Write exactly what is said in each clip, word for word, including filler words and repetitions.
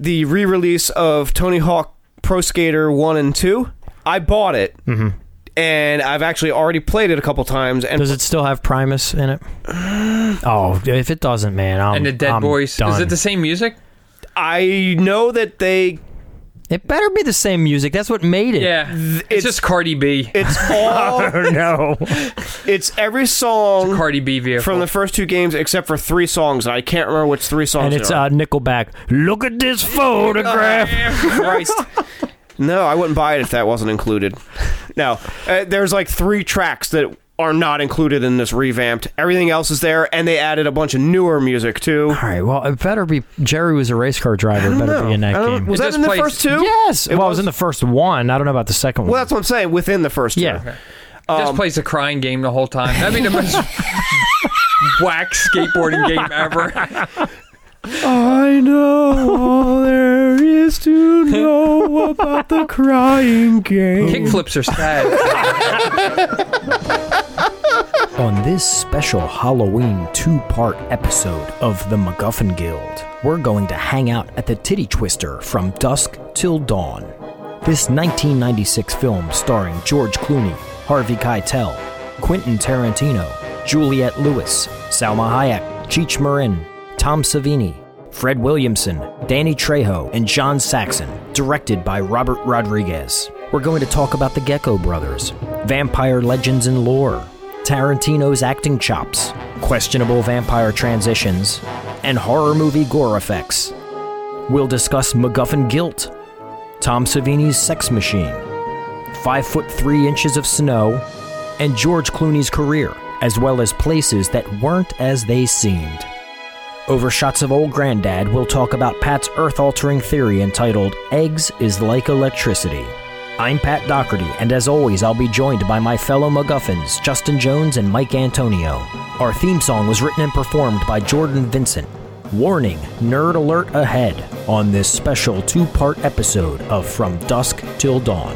the re-release of Tony Hawk Pro Skater one and two. I bought it, mm-hmm. and I've actually already played it a couple times. And does it still have Primus in it? Oh, if it doesn't, man, I'm And the Dead I'm Boys. done. Is it the same music? I know that they... It better be the same music. That's what made it. Yeah. It's, It's- just Cardi B. It's all... Oh, no. It's every song It's a Cardi B vehicle. from the first two games except for three songs. I can't remember which three songs And they it's are. uh, Nickelback. Look at this photograph. Christ. No, I wouldn't buy it if that wasn't included. No, uh, there's like three tracks that are not included in this revamped. Everything else is there, and they added a bunch of newer music too. All right, well, it better be... Jerry was a race car driver. It better know. be in that I don't- game. Was It that just in the plays- first two? Yes. It well, it was- was in the first one. I don't know about the second one. Well, that's what I'm saying. Within the first two. Yeah. It just Um, plays a crying game the whole time. That'd be the most whack skateboarding game ever. I know all there is to know about the crying game. Kickflips are sad. On this special Halloween two-part episode of the MacGuffin Guild, we're going to hang out at the Titty Twister from dusk till dawn. This nineteen ninety-six film starring George Clooney, Harvey Keitel, Quentin Tarantino, Juliette Lewis, Salma Hayek, Cheech Marin, Tom Savini, Fred Williamson, Danny Trejo, and John Saxon, directed by Robert Rodriguez. We're going to talk about the Gecko Brothers, vampire legends and lore, Tarantino's acting chops, questionable vampire transitions, and horror movie gore effects. We'll discuss MacGuffin guilt, Tom Savini's sex machine, five foot three inches of snow, and George Clooney's career, as well as places that weren't as they seemed. Over shots of old granddad, we'll talk about Pat's earth-altering theory entitled Eggs is Like Electricity. I'm Pat Doherty, and as always, I'll be joined by my fellow MacGuffins, Justin Jones and Mike Antonio. Our theme song was written and performed by Jordan Vincent. Warning, nerd alert ahead on this special two-part episode of From Dusk Till Dawn.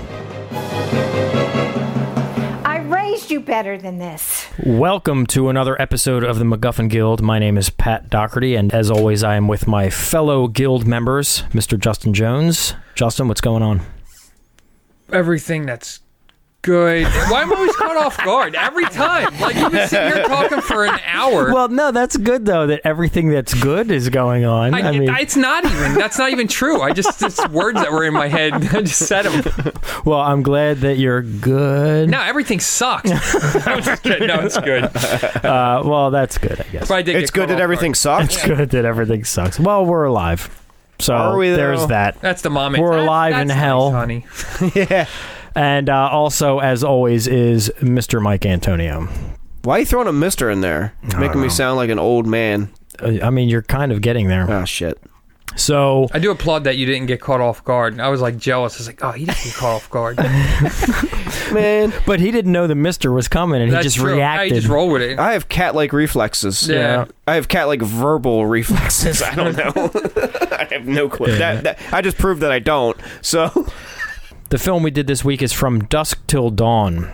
I raised you better than this. Welcome to another episode of the MacGuffin Guild. My name is Pat Doherty, and as always, I am with my fellow guild members, Mister Justin Jones. Justin, what's going on? Everything that's good. Why am I always caught off guard? Every time. Like, you've been sitting here talking for an hour. Well, no, that's good, though, that everything that's good is going on. I, I, mean, it's not even. That's not even true. I just, it's words that were in my head. I just said them. well, I'm glad that you're good. No, everything sucks. I'm just kidding. No, it's good. Uh, well, that's good, I guess. But I did It's get good caught that off everything guard. sucks. It's good that everything sucks. Well, we're alive. So Are we, though? there's that. That's the mom. We're That's- alive in that's hell. nice, honey. Yeah. And uh, also, as always, is Mister Mike Antonio. Why are you throwing a mister in there? It's I making don't me know. sound like an old man. Uh, I mean, you're kind of getting there. Oh, shit. So, I do applaud that you didn't get caught off guard. I was like jealous. I was like, oh, he didn't get caught off guard. Man, but he didn't know the Mister was coming, and That's he just true. reacted. I just roll with it. I have cat-like reflexes. Yeah. I have cat-like verbal reflexes. I don't know. I have no clue. That, that, I just proved that I don't. So, The film we did this week is From Dusk Till Dawn.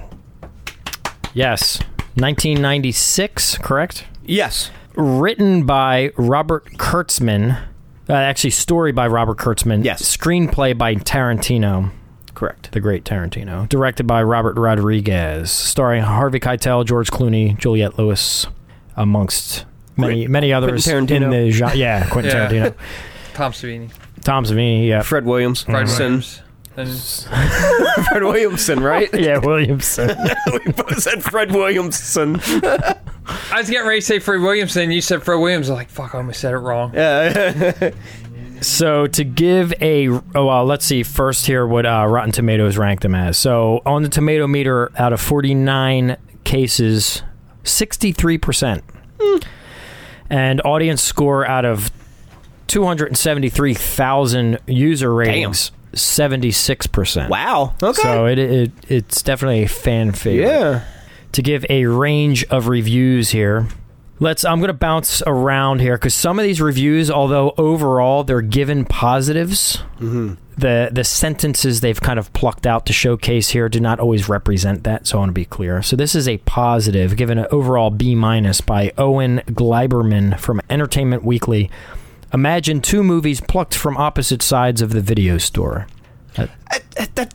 Yes. nineteen ninety-six, correct? yes. Written by Robert Kurtzman. Uh, actually, story by Robert Kurtzman. Yes. Screenplay by Tarantino. Correct. The great Tarantino. Directed by Robert Rodriguez. Starring Harvey Keitel, George Clooney, Juliette Lewis, amongst many many others in Quentin Tarantino. the genre. Yeah, Quentin Yeah. Tarantino. Tom Savini. Tom Savini, yeah. Fred Williams. Fred Son. Williams. And Fred Williamson, right? Yeah, Williamson. We both said Fred Williamson. I was getting ready to say Fred Williamson. You said Fred Williams. I was like, fuck, I almost said it wrong. Yeah. So to give a, oh, well, let's see first here what uh, Rotten Tomatoes ranked them as. So on the tomato meter, out of forty-nine cases, sixty-three percent. Mm. And audience score out of two hundred seventy-three thousand user ratings, seventy-six percent. Wow. Okay. So it, it it's definitely a fan favorite. yeah. To give a range of reviews here. Let's. I'm going to bounce around here because some of these reviews, although overall they're given positives, Mm-hmm. the the sentences they've kind of plucked out to showcase here do not always represent that. So I want to be clear. So this is a positive, given an overall B minus by Owen Gleiberman from Entertainment Weekly. Imagine two movies plucked from opposite sides of the video store. Uh, I, I, that,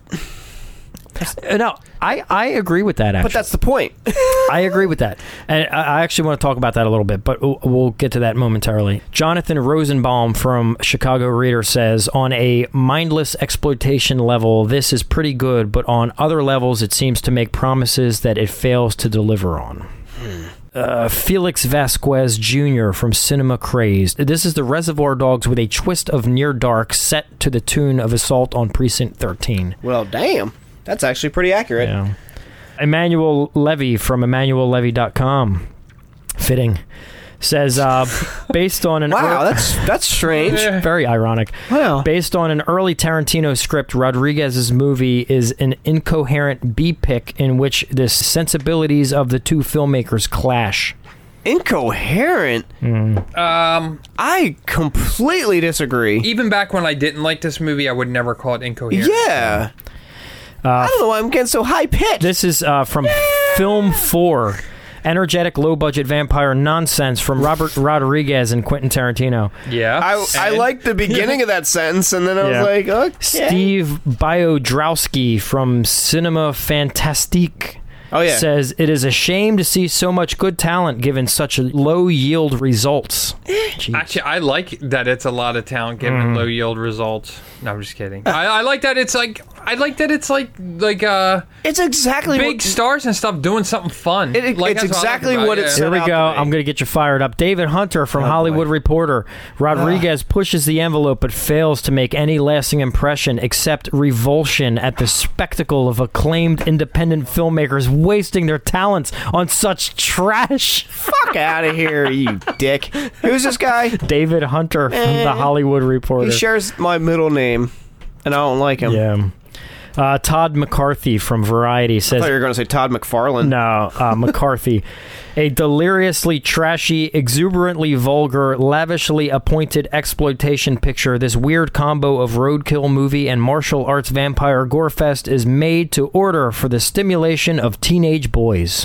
uh, no, I, I agree with that, actually. but that's the point. I agree with that. And I I actually want to talk about that a little bit, but we'll- we'll get to that momentarily. Jonathan Rosenbaum from Chicago Reader says, on a mindless exploitation level, this is pretty good, but on other levels, it seems to make promises that it fails to deliver on. Uh, Felix Vasquez Junior from Cinema Crazed. This is the Reservoir Dogs with a twist of Near Dark set to the tune of Assault on Precinct thirteen. Well, damn. That's actually pretty accurate. Yeah. Emmanuel Levy from Emmanuel Levy dot com, fitting, says, uh, based on an... Wow, ear- that's that's strange. very ironic. Wow. Based on an early Tarantino script, Rodriguez's movie is an incoherent B-pick in which the sensibilities of the two filmmakers clash. Incoherent? Um, I completely disagree. even back when I didn't like this movie, I would never call it incoherent. Yeah. I don't know why I'm getting so high-pitched. This is uh, from Film four, energetic, low-budget vampire nonsense from Robert Rodriguez and Quentin Tarantino. Yeah. I, I And- liked the beginning of that sentence, and then I Yeah. was like, okay. Steve Biodrowski from Cinema Fantastique Oh, yeah. says, it is a shame to see so much good talent given such low yield results. Jeez. Actually, I like that it's a lot of talent given Mm-hmm. low yield results. No, I'm just kidding. I, I like that it's like I like that it's like like uh It's exactly big what... stars and stuff doing something fun. It- like, it's that's I like exactly about what it, it's- yeah. Here we out go. to me. I'm going to get you fired up. David Hunter from Hollywood Reporter. Rodriguez pushes the envelope but fails to make any lasting impression except revulsion at the spectacle of acclaimed independent filmmakers wasting their talents on such trash. Fuck out of here, you dick. Who's this guy? David Hunter from the Hollywood Reporter. He shares my middle name, and I don't like him. Yeah. Uh, Todd McCarthy from Variety I says, thought you were going to say Todd McFarlane. no, uh, McCarthy. A deliriously trashy, exuberantly vulgar, lavishly appointed exploitation picture. This weird combo of roadkill movie and martial arts vampire gorefest is made to order for the stimulation of teenage boys.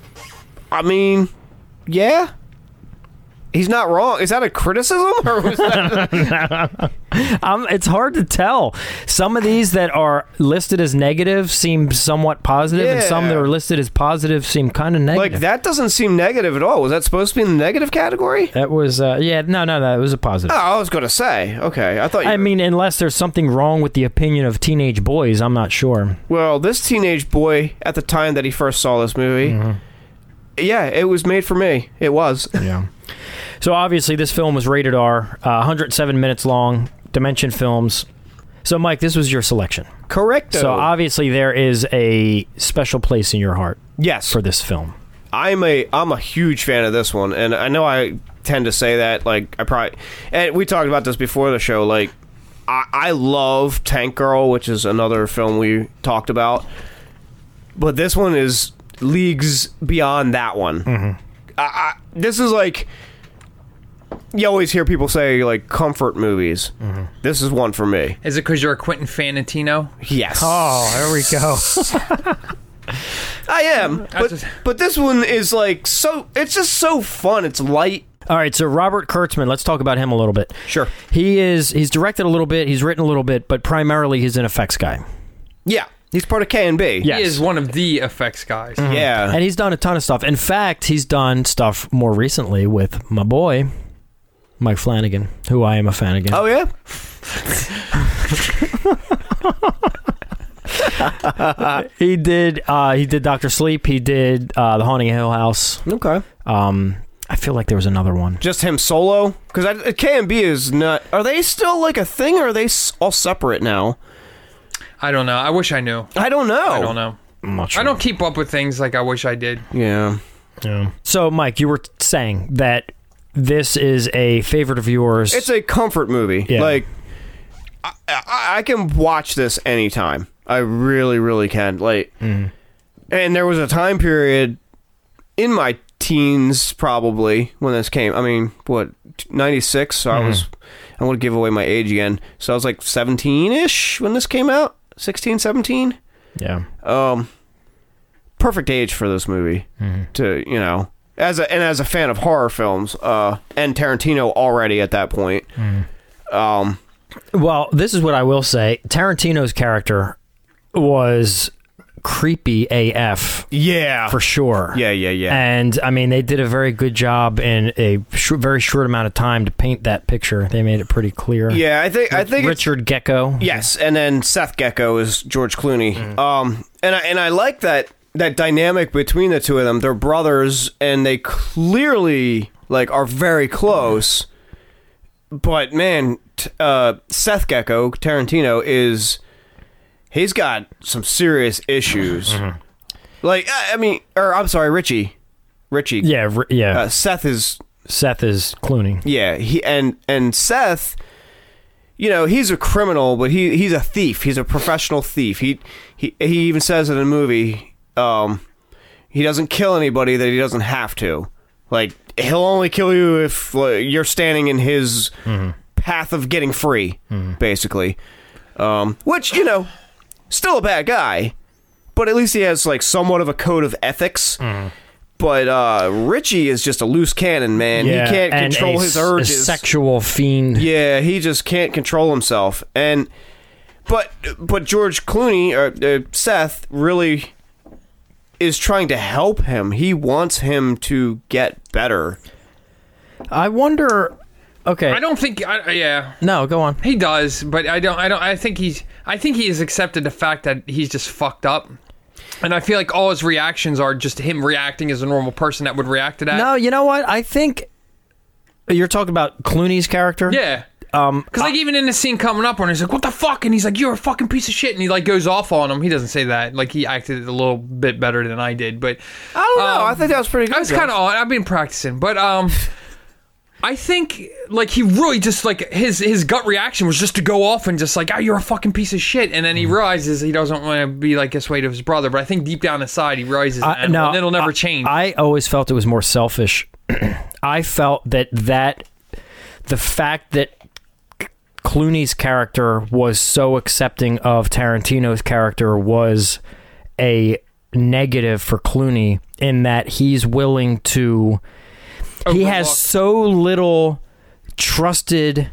I mean, yeah. He's not wrong. Is that a criticism? Or was that... Um, it's hard to tell. Some of these that are listed as negative seem somewhat positive, and some that Yeah. are listed as positive seem kind of negative. like, that doesn't seem negative at all. Was that supposed to be in the negative category? That was, uh, yeah, no, no, no, it was a positive. Oh, I was going to say. Okay, I thought you... I mean, unless there's something wrong with the opinion of teenage boys, I'm not sure. Well, this teenage boy, at the time that he first saw this movie, Mm-hmm. yeah, it was made for me. It was. Yeah. So obviously, this film was rated R, uh, one hundred seven minutes long, Dimension Films. So, Mike, this was your selection. Correcto. So obviously, there is a special place in your heart yes. for this film. I'm a I'm a huge fan of this one, and I know I tend to say that. Like I probably, and we talked about this before the show. Like I, I love Tank Girl, which is another film we talked about, but this one is leagues beyond that one. Mm-hmm. I, I, this is like you always hear people say like comfort movies. Mm-hmm. This is one for me. Is it because you're a Quentin Fanantino? Yes. Oh, there we go. I am, but just- but this one is like so. It's just so fun. It's light. All right, so Robert Kurtzman, let's talk about him a little bit. Sure. He is he's directed a little bit, he's written a little bit, but primarily he's an effects guy. Yeah, he's part of K and B. Yes. He is one of the effects guys. Yeah. And he's done a ton of stuff. In fact, he's done stuff more recently with my boy, Mike Flanagan, who I am a fan again. Oh yeah. He did uh, he did Doctor Sleep, he did uh, The Haunting of Hill House. Okay. Um, I feel like there was another one. Just him solo? Because K and B is not. Are they still like a thing, or are they s- all separate now? I don't know. I wish I knew. I don't know. I don't know. I'm not sure. I don't keep up with things like I wish I did. Yeah. Yeah. So, Mike, you were saying that this is a favorite of yours. It's a comfort movie. Yeah. Like, I, I, I can watch this anytime. I really, really can. Like, and there was a time period in my teens, probably, when this came. I mean, what, ninety-six? So I was, I want to give away my age again. So I was like seventeen-ish when this came out. sixteen, seventeen. yeah. Um, perfect age for this movie to, you know, as a and as a fan of horror films, uh, and Tarantino already at that point. Mm. Um, Well, this is what I will say. Tarantino's character was creepy A F. yeah, For sure. Yeah, yeah, yeah. And, I mean, they did a very good job in a sh- very short amount of time to paint that picture. They made it pretty clear. Yeah, I think I think it's- Richard Gecko. yes, and then Seth Gecko is George Clooney. Mm. Um, and I and I like that that dynamic between the two of them. They're brothers, and they clearly like are very close. But man, t- uh, Seth Gecko Tarantino is he's got some serious issues. Mm-hmm. Like I I mean, or I'm sorry, Richie, Richie. Yeah, ri- yeah. Uh, Seth is Seth is Clooney. yeah. He and and Seth. You know, he's a criminal, but he he's a thief. He's a professional thief. He he he even says in a movie, um, he doesn't kill anybody that he doesn't have to. Like he'll only kill you if like, you're standing in his Mm-hmm. path of getting free, basically. Um, which you know, still a bad guy, but at least he has like somewhat of a code of ethics. Mm-hmm. But uh, Richie is just a loose cannon, man. Yeah, he can't and control a his s- a urges. sexual fiend. Yeah, he just can't control himself. And but but George Clooney or uh, Seth really is trying to help him. He wants him to get better. I wonder... Okay. I don't think. I, yeah, No, go on. he does, but I don't. I don't. I think he's. I think he has accepted the fact that he's just fucked up, and I feel like all his reactions are just him reacting as a normal person that would react to that. No, you know what? I think... You're talking about Clooney's character? Yeah. Um, Because like even in the scene coming up when he's like, "What the fuck?" and he's like, "You're a fucking piece of shit," and he like goes off on him. He doesn't say that. Like he acted a little bit better than I did, but I don't know. Um, I think that was pretty good. I was kind of on. I've been practicing, but um, I think like he really just like his his gut reaction was just to go off and just like, "Oh, you're a fucking piece of shit," and then he realizes he doesn't want to be like this way to his brother. But I think deep down inside he realizes, I- and no, it'll never I- change. I always felt it was more selfish. I felt that that the fact that Clooney's character was so accepting of Tarantino's character was a negative for Clooney in that he's willing to he has Overlook. so little trusted,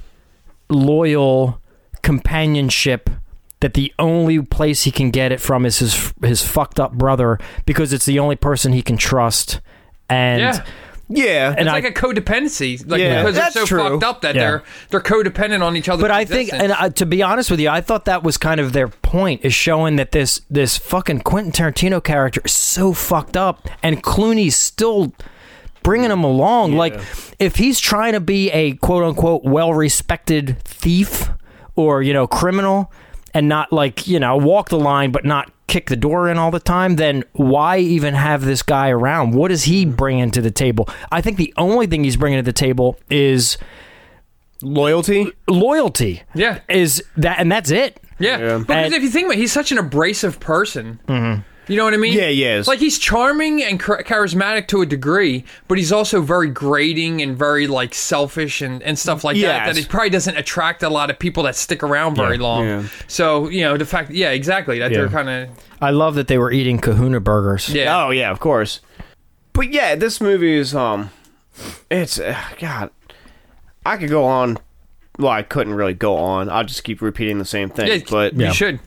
loyal companionship that the only place he can get it from is his his fucked up brother because it's the only person he can trust. And yeah. yeah. It's and like I- a codependency, like Yeah, because they're that's so true. fucked up that Yeah. they're they're codependent on each other. But I think, and I, to be honest with you, I thought that was kind of their point, is showing that this this fucking Quentin Tarantino character is so fucked up, and Clooney's still bringing him along. Like, if he's trying to be a quote unquote well respected thief or you know criminal, and not like you know walk the line, but not kick the door in all the time, then why even have this guy around? What is he bringing to the table? I think the only thing he's bringing to the table is Loyalty. loyalty. Yeah. Is that, and that's it. Yeah, Yeah. because And- if you think about it, he's such an abrasive person. Mm-hmm. You know what I mean? Yeah, he is. Like he's charming and char- charismatic to a degree, but he's also very grating and very like selfish and, and stuff like that. Yes. That it probably doesn't attract a lot of people that stick around very Yeah. long. Yeah. So you know the fact, yeah, exactly. That Yeah. they're kind of I love that they were eating Kahuna burgers. yeah. Oh yeah, of course. But yeah, this movie is um, it's uh, God. I could go on. Well, I couldn't really go on. I'll just keep repeating the same thing. Yeah, but you should.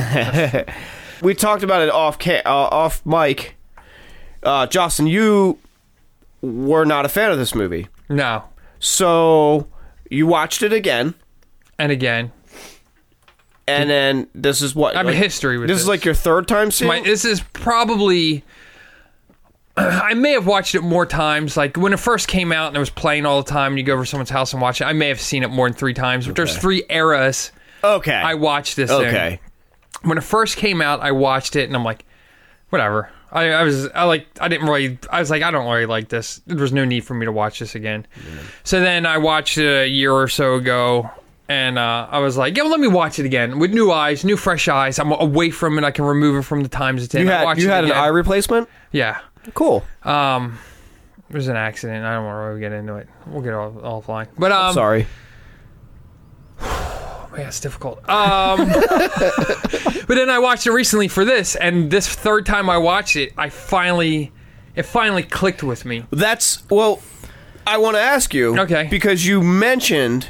we talked about it off ca- uh, off mic. Uh, Justin, you were not a fan of this movie, No, so you watched it again, and again, and then this is what I have like- a history with this. this. is like your third time seeing. My, this is probably. I may have watched it more times. Like when it first came out and it was playing all the time, and you go over to someone's house and watch it. I may have seen it more than three times. But there's three eras okay, I watched this. in. okay. When it first came out, I watched it and I'm like, whatever. I, I was I like I didn't really I was like I don't really like this. There was no need for me to watch this again. So then I watched it a year or so ago. And uh, I was like, yeah, well, let me watch it again with new eyes, new fresh eyes. I'm away from it. I can remove it from the times it's in. You I had watched you it had an again. eye replacement. Yeah. Cool. Um, it was an accident. I don't want to really get into it. We'll get all offline. But um, Sorry. yeah, it's difficult. Um, but then I watched it recently for this, and this third time I watched it, I finally It finally clicked with me. That's well. I want to ask you, okay, because you mentioned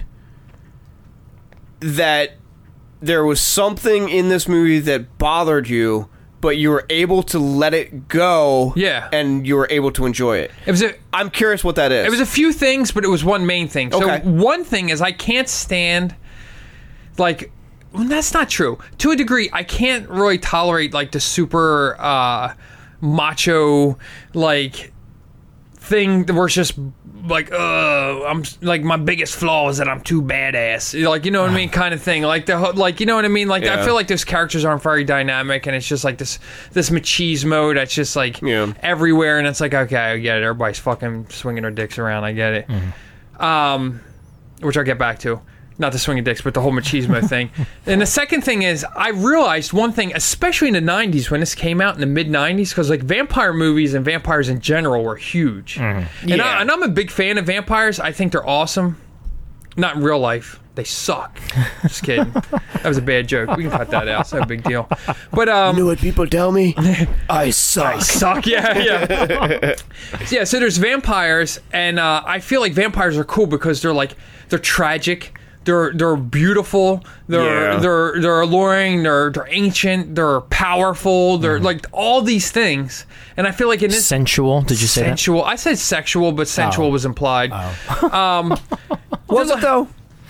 that there was something in this movie that bothered you, but you were able to let it go. Yeah, and you were able to enjoy it. It was. A, I'm curious what that is. It was a few things, but it was one main thing. So okay. one thing is I can't stand like. Well, that's not true. To a degree, I can't really tolerate like the super uh, macho like thing where it's just like, uh, I'm like my biggest flaw is that I'm too badass. Like, you know what I mean, kind of thing. Like the like, you know what I mean. Like yeah. I feel like those characters aren't very dynamic, and it's just like this this machismo that's just like yeah. everywhere, and it's like, okay, I get it. Everybody's fucking swinging their dicks around. I get it. Mm-hmm. Um, which I'll get back to. Not the swinging dicks, but the whole machismo thing. And the second thing is, I realized one thing, especially in the nineties when this came out in the mid nineties, because like vampire movies and vampires in general were huge. Mm-hmm. And, yeah. I, and I'm a big fan of vampires. I think they're awesome. Not in real life. They suck. Just kidding. That was a bad joke. We can cut that out. It's not a big deal. But um, you know what people tell me? I suck. I suck. Yeah, yeah. Yeah. So there's vampires, and uh, I feel like vampires are cool because they're like they're tragic. They're they're beautiful. They're yeah. they're they're alluring. They're they're ancient. They're powerful. They're mm. like all these things. And I feel like in this sensual. Did you say sensual? that? I said sexual, but sensual oh. was implied. Oh. Um, was it though?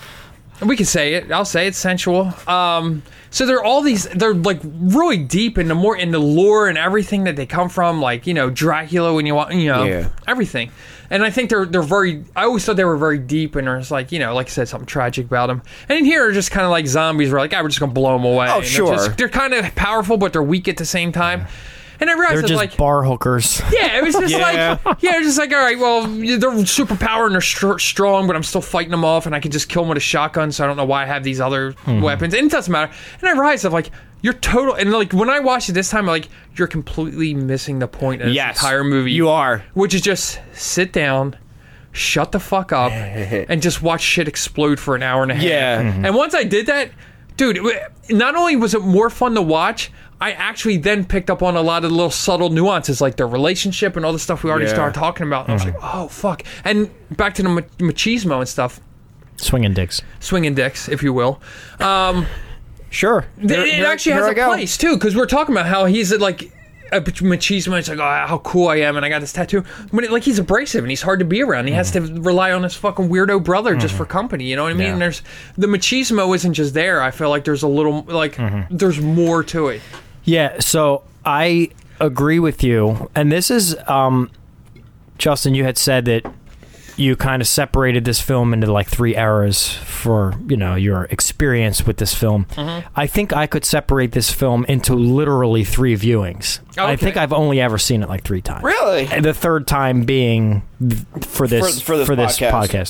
We can say it. I'll say it's sensual. Um, so they're all these. They're like really deep into more in the lore and everything that they come from. Like, you know, Dracula. When you want, you know, yeah. everything. And I think they're they're very. I always thought they were very deep, and there's like, you know, like I said, something tragic about them. And in here, they're just kind of like zombies. We're like, ah, we're just gonna blow them away. Oh, and sure. They're, just, they're kind of powerful, but they're weak at the same time. And I realized they're that, just like bar hookers. Yeah, it was just yeah. like yeah, it was just like all right, well, they're super powered and they're str- strong, but I'm still fighting them off, and I can just kill them with a shotgun. So I don't know why I have these other mm-hmm. weapons, and it doesn't matter. And I realized that like you're total, and like when I watched it this time, I'm like you're completely missing the point of yes, this entire movie. You are, which is just sit down, shut the fuck up, and just watch shit explode for an hour and a half. Yeah. Mm-hmm. And once I did that, dude, not only was it more fun to watch, I actually then picked up on a lot of the little subtle nuances, like their relationship and all the stuff we already yeah. started talking about. And mm-hmm. I was like, oh, fuck. And back to the mach- machismo and stuff. Swinging dicks. Swinging dicks, if you will. Um, sure. Here, it here, actually here has I a go. place, too, because we're talking about how he's like a machismo. It's like, oh, how cool I am, and I got this tattoo. When it, like he's abrasive and he's hard to be around. He mm-hmm. has to rely on his fucking weirdo brother mm-hmm. just for company. You know what I mean? Yeah. And there's the machismo isn't just there. I feel like there's a little like mm-hmm. there's more to it. Yeah, so I agree with you. And this is, um, Justin, you had said that you kind of separated this film into like three eras for, you know, your experience with this film. Mm-hmm. I think I could separate this film into literally three viewings. Okay. I think I've only ever seen it like three times. Really? And the third time being for this, for, for this, for this podcast. podcast.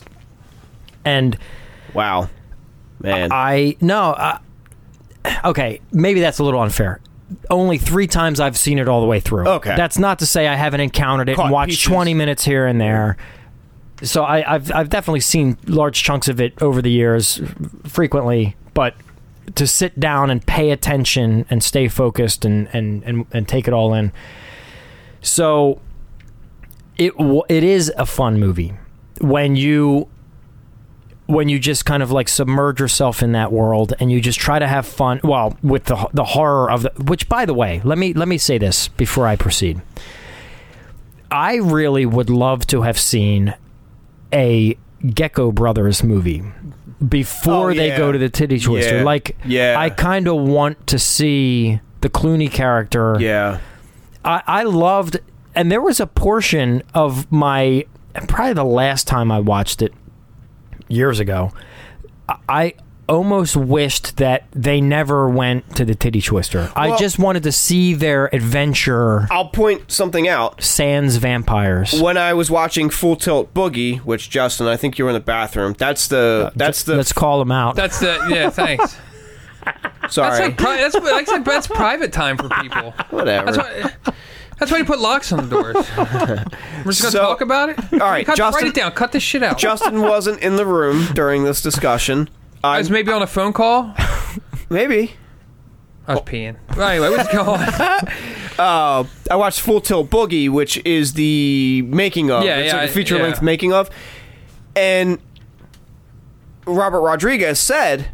And wow. Man. I, no, uh, okay, maybe that's a little unfair. Only three times I've seen it all the way through. Okay. That's not to say I haven't encountered it Caught and watched pieces. twenty minutes here and there. So I, I've I've definitely seen large chunks of it over the years, frequently. But to sit down and pay attention and stay focused and and, and, and take it all in. So it it is a fun movie when you. when you just kind of like submerge yourself in that world and you just try to have fun, well, with the the horror of the, which, by the way, let me let me say this before I proceed. I really would love to have seen a Gecko Brothers movie before oh, they yeah. go to the Titty Twister. Yeah. Like, yeah. I kind of want to see the Clooney character. Yeah. I, I loved, and there was a portion of my, probably the last time I watched it, years ago, I almost wished that they never went to the Titty Twister. Well, I just wanted to see their adventure. I'll point something out. Sans vampires. When I was watching Full Tilt Boogie, which, Justin, I think you were in the bathroom. That's the. That's the. Let's call them out. That's the. Yeah, thanks. Sorry. That's like, pri- that's, like I said, that's private time for people. Whatever. That's why, that's why you put locks on the doors. We're just going to So, talk about it? All right, Cut, Justin, write it down. Cut this shit out. Justin wasn't in the room during this discussion. I was maybe on a phone call. Maybe. I was peeing. Well, anyway, what's going on? uh, I watched Full Tilt Boogie, which is the making of. Yeah, it's yeah, like a feature length yeah. making of, and Robert Rodriguez said,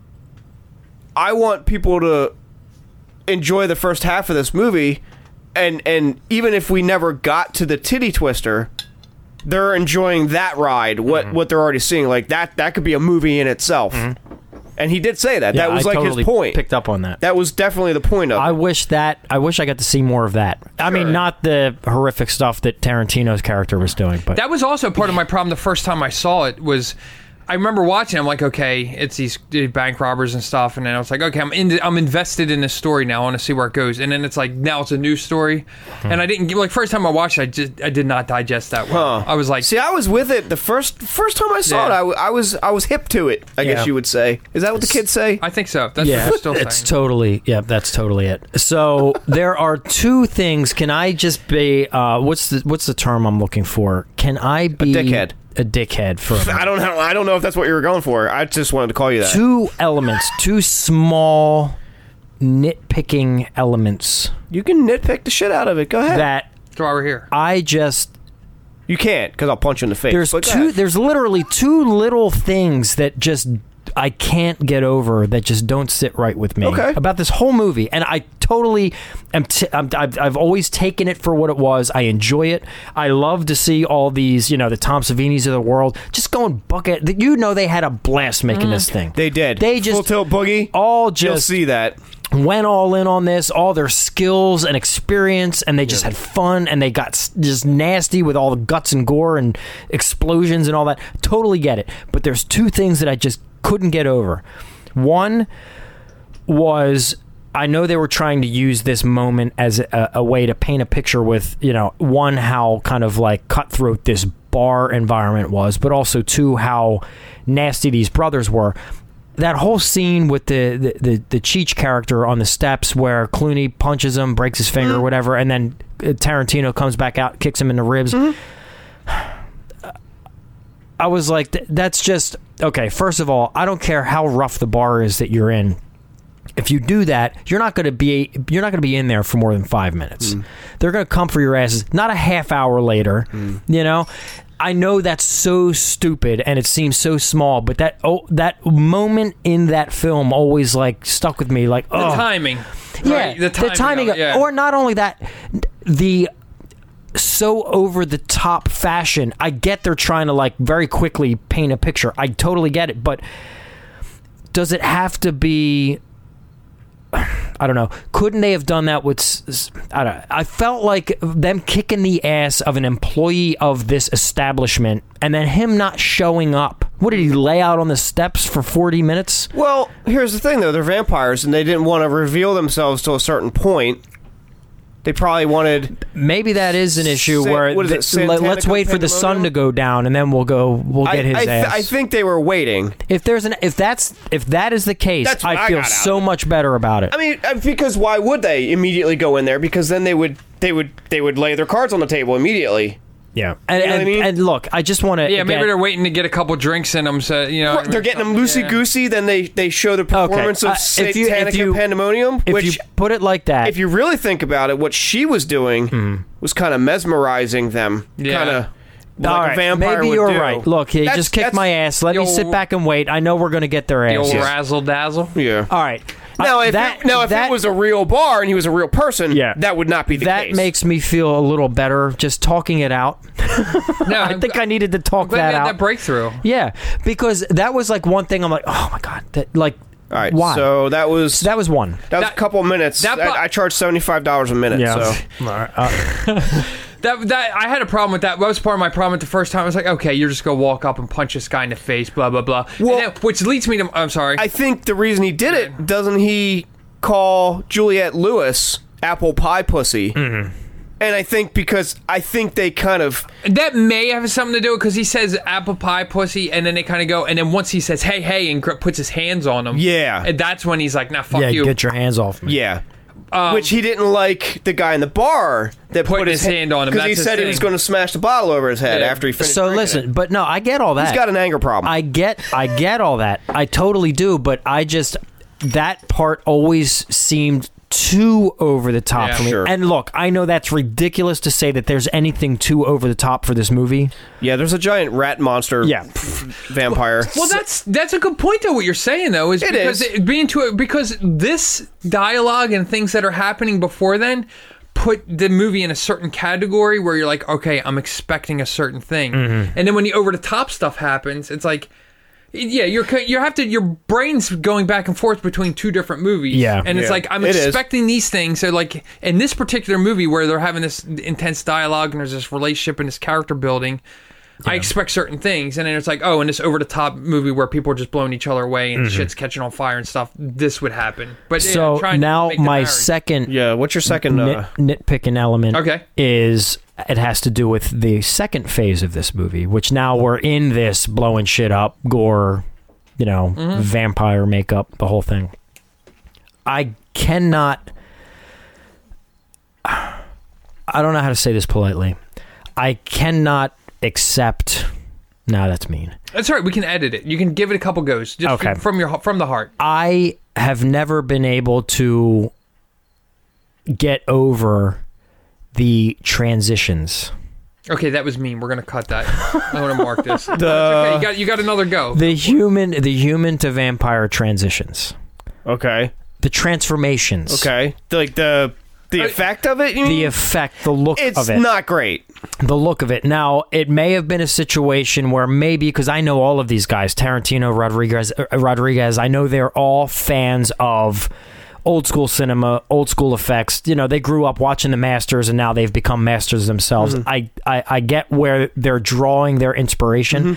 "I want people to enjoy the first half of this movie, and and even if we never got to the titty twister, they're enjoying that ride. What Mm-hmm. what they're already seeing, like that that could be a movie in itself." Mm-hmm. And he did say that. Yeah, that was I like totally his point. Picked up on that. That was definitely the point of I it. wish that I wish I got to see more of that. I mean, not the horrific stuff that Tarantino's character was doing, but That was also part of my problem the first time I saw it was I remember watching it, I'm like, okay, it's these bank robbers and stuff, and then I was like, okay, I'm in, I'm invested in this story now. I want to see where it goes. And then it's like, now it's a new story. Hmm. And I didn't, like, first time I watched it, I just, I did not digest that well. Huh. I was like, See, I was with it the first first time I saw Yeah. it. I, w- I was I was hip to it. I Yeah. guess you would say. Is that what the kids say? I think so. That's yeah, what I'm still it's saying. totally yeah, that's totally it. So there are two things. Can I just be uh, what's the what's the term I'm looking for? Can I be dickhead. A dickhead for a minute? I don't know. I don't know if that's what you were going for. I just wanted to call you that. Two elements, two small nitpicking elements You can nitpick the shit out of it. Go ahead. that That's why we're here. I just You can't, because I'll punch you in the face. there's But go two ahead. there's literally two little things that just I can't get over that just don't sit right with me Okay. about this whole movie, and I totally am. T- I'm, I've, I've always taken it for what it was. I enjoy it. I love to see all these, you know, the Tom Savinis of the world just going bucket. You know, they had a blast making this thing. They did. They just Full Tilt Boogie. all You'll just see that. went all in on this, all their skills and experience, and they just had fun, and they got s- just nasty with all the guts and gore and explosions and all that. Totally get it. But there's two things that I just couldn't get over. One was, I know they were trying to use this moment as a, a way to paint a picture with, you know, one, how kind of like cutthroat this bar environment was, but also two, how nasty these brothers were. That whole scene with the, the, the, the Cheech character on the steps where Clooney punches him, breaks his finger or whatever, and then Tarantino comes back out, kicks him in the ribs. I was like, th- that's just, okay, first of all, I don't care how rough the bar is that you're in. If you do that, you're not going to be you're not going to be in there for more than five minutes. Mm. They're going to come for your asses, not a half hour later, Mm. you know? I know that's so stupid and it seems so small, but that oh, that moment in that film always like stuck with me. Like, The oh, timing. yeah, Right, the timing. the timing, of it, yeah. or not only that, the so over the top fashion. I get they're trying to like very quickly paint a picture. I totally get it, but does it have to be? I don't know. Couldn't they have done that with? s- s- I don't. I felt like them kicking the ass of an employee of this establishment, and then him not showing up. What did he lay out on the steps for forty minutes? Well, here's the thing, though. They're vampires, and they didn't want to reveal themselves to a certain point. They probably wanted... Maybe that is an issue Sa- where what is it, th- let- let's Santanico wait for the sun Pandemonium? to go down, and then we'll go. We'll get I, his I, th- ass. I think they were waiting. if there's an if that's if that is the case, That's what I I feel got out so of it. much better about it. I mean, uh, because why would they immediately go in there? Because then they would they would they would lay their cards on the table immediately. yeah, and, You know what and, I mean? and look, I just want to. Yeah, maybe they're waiting to get a couple drinks in them, so you know They're getting them loosey goosey. Then they they show the performance uh, of if you- if Satanic you- Pandemonium, If which you put it like that, if you really think about it, what she was doing was kind of mesmerizing them. Yeah. Kind of like all a right, vampire maybe would you're do. right. Look, he That's- just kicked that's- my ass. Let me Yo- sit back and wait. I know we're going to get their The old asses. razzle dazzle. Yeah. All right. Now, I- if that, it, now if that, it was a real bar and he was a real person, Yeah. that would not be the that case. makes me feel a little better just talking it out. No, I think I needed to talk Glad we that had out. that breakthrough. Yeah, because that was like one thing. I'm like, oh my god, that like, All right. why? So that was that was one. that was that- a couple minutes. that bu- I, I charge seventy five dollars a minute. So That that I had a problem with that. That was part of my problem with the first time. I was like, okay, you're just gonna walk up and punch this guy in the face, blah blah blah. And Well- then- which leads me to. I'm sorry. I think the reason he did it, doesn't he call Juliette Lewis apple pie pussy? Mm-hmm. And I think because I think they kind of That may have something to do with because he says apple pie pussy, and then they kind of go, and then once he says hey hey and gr- puts his hands on him, Yeah. and that's when he's like, nah, fuck Yeah, you. get your hands off me. yeah. Which he didn't like the guy in the bar that Put put, his hand on him. because he That's his said he was thing. going to smash the bottle over his head Yeah. after he finished. So drinking listen, it. but no, I get all that. He's got an anger problem. I get, I get all that. I totally do. But I just, that part always seemed too over the top Yeah, for me. sure. And look, I know that's ridiculous to say that there's anything too over the top for this movie. Yeah, there's a giant rat monster Yeah. vampire. Well, that's that's a good point though. What you're saying though is It because is. it being to because this dialogue and things that are happening before then put the movie in a certain category where you're like, okay, I'm expecting a certain thing, Mm-hmm. and then when the over the top stuff happens, it's like. Yeah, you're you have to your brain's going back and forth between two different movies. Yeah. and it's Yeah, like I'm it is. expecting these things. So like in this particular movie where they're having this intense dialogue and there's this relationship and this character building, I expect certain things, and then it's like, oh, in this over the top movie where people are just blowing each other away and shit's catching on fire and stuff, this would happen. But yeah, So trying to now make the my marriage. second yeah, what's your second? nit, Uh, nitpicking element Okay. is it has to do with the second phase of this movie, which now we're in this blowing shit up, gore, you know, Mm-hmm. vampire makeup, the whole thing. I cannot. I don't know how to say this politely. I cannot accept. No, that's mean. That's all right. We can edit it. You can give it a couple goes. Just Okay. from your from the heart. I have never been able to get over the transitions. Okay, that was mean. We're gonna cut that. I want to mark this. That's okay, you got you got another go. The human, the human to vampire transitions, okay, the transformations, okay, like the the Uh, effect of it. You the mean? effect, the look It's of it, not great. the look of it. Now, it may have been a situation where maybe because I know all of these guys, Tarantino, Rodriguez, uh, Rodriguez, I know they're all fans of old school cinema, old school effects. You know, they grew up watching the masters and now they've become masters themselves. I, I, I get where they're drawing their inspiration.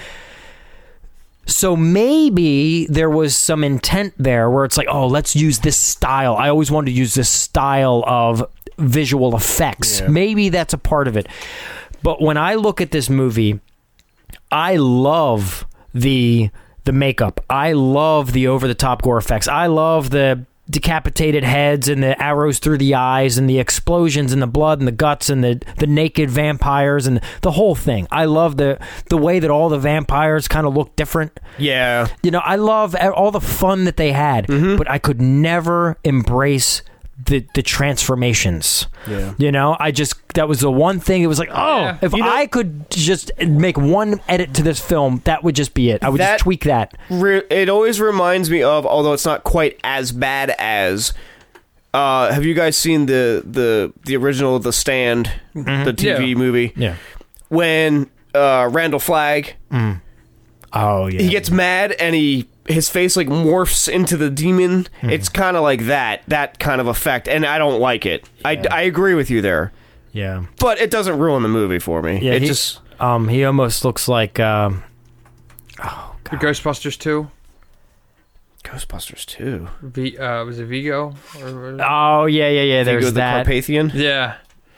So maybe there was some intent there where it's like, oh, let's use this style. I always wanted to use this style of visual effects. Yeah. Maybe that's a part of it. But when I look at this movie, I love the the makeup. I love the over the top gore effects. I love the decapitated heads and the arrows through the eyes and the explosions and the blood and the guts and the, the naked vampires and the whole thing. I love the the way that all the vampires kind of look different. Yeah, You know, I love all the fun that they had, but I could never embrace the the transformations. Yeah. You know, I just that was the one thing. It was like, oh, Yeah. if You know- I could just make one edit to this film, that would just be it. I would That- just tweak that. Re- it always reminds me of, although it's not quite as bad as. Uh, have you guys seen the the the original The Stand, the T V Yeah. movie? Yeah. When uh, Randall Flagg Oh yeah. he gets mad and he his face like morphs into the demon. It's kind of like that that kind of effect, and I don't like it. I, I agree with you there, yeah. but it doesn't ruin the movie for me. Yeah. it he, just um he almost looks like um The Ghostbusters two. Ghostbusters two. V, uh, was it Vigo? Or, oh yeah yeah yeah. There's Vigo the that. Carpathian. yeah.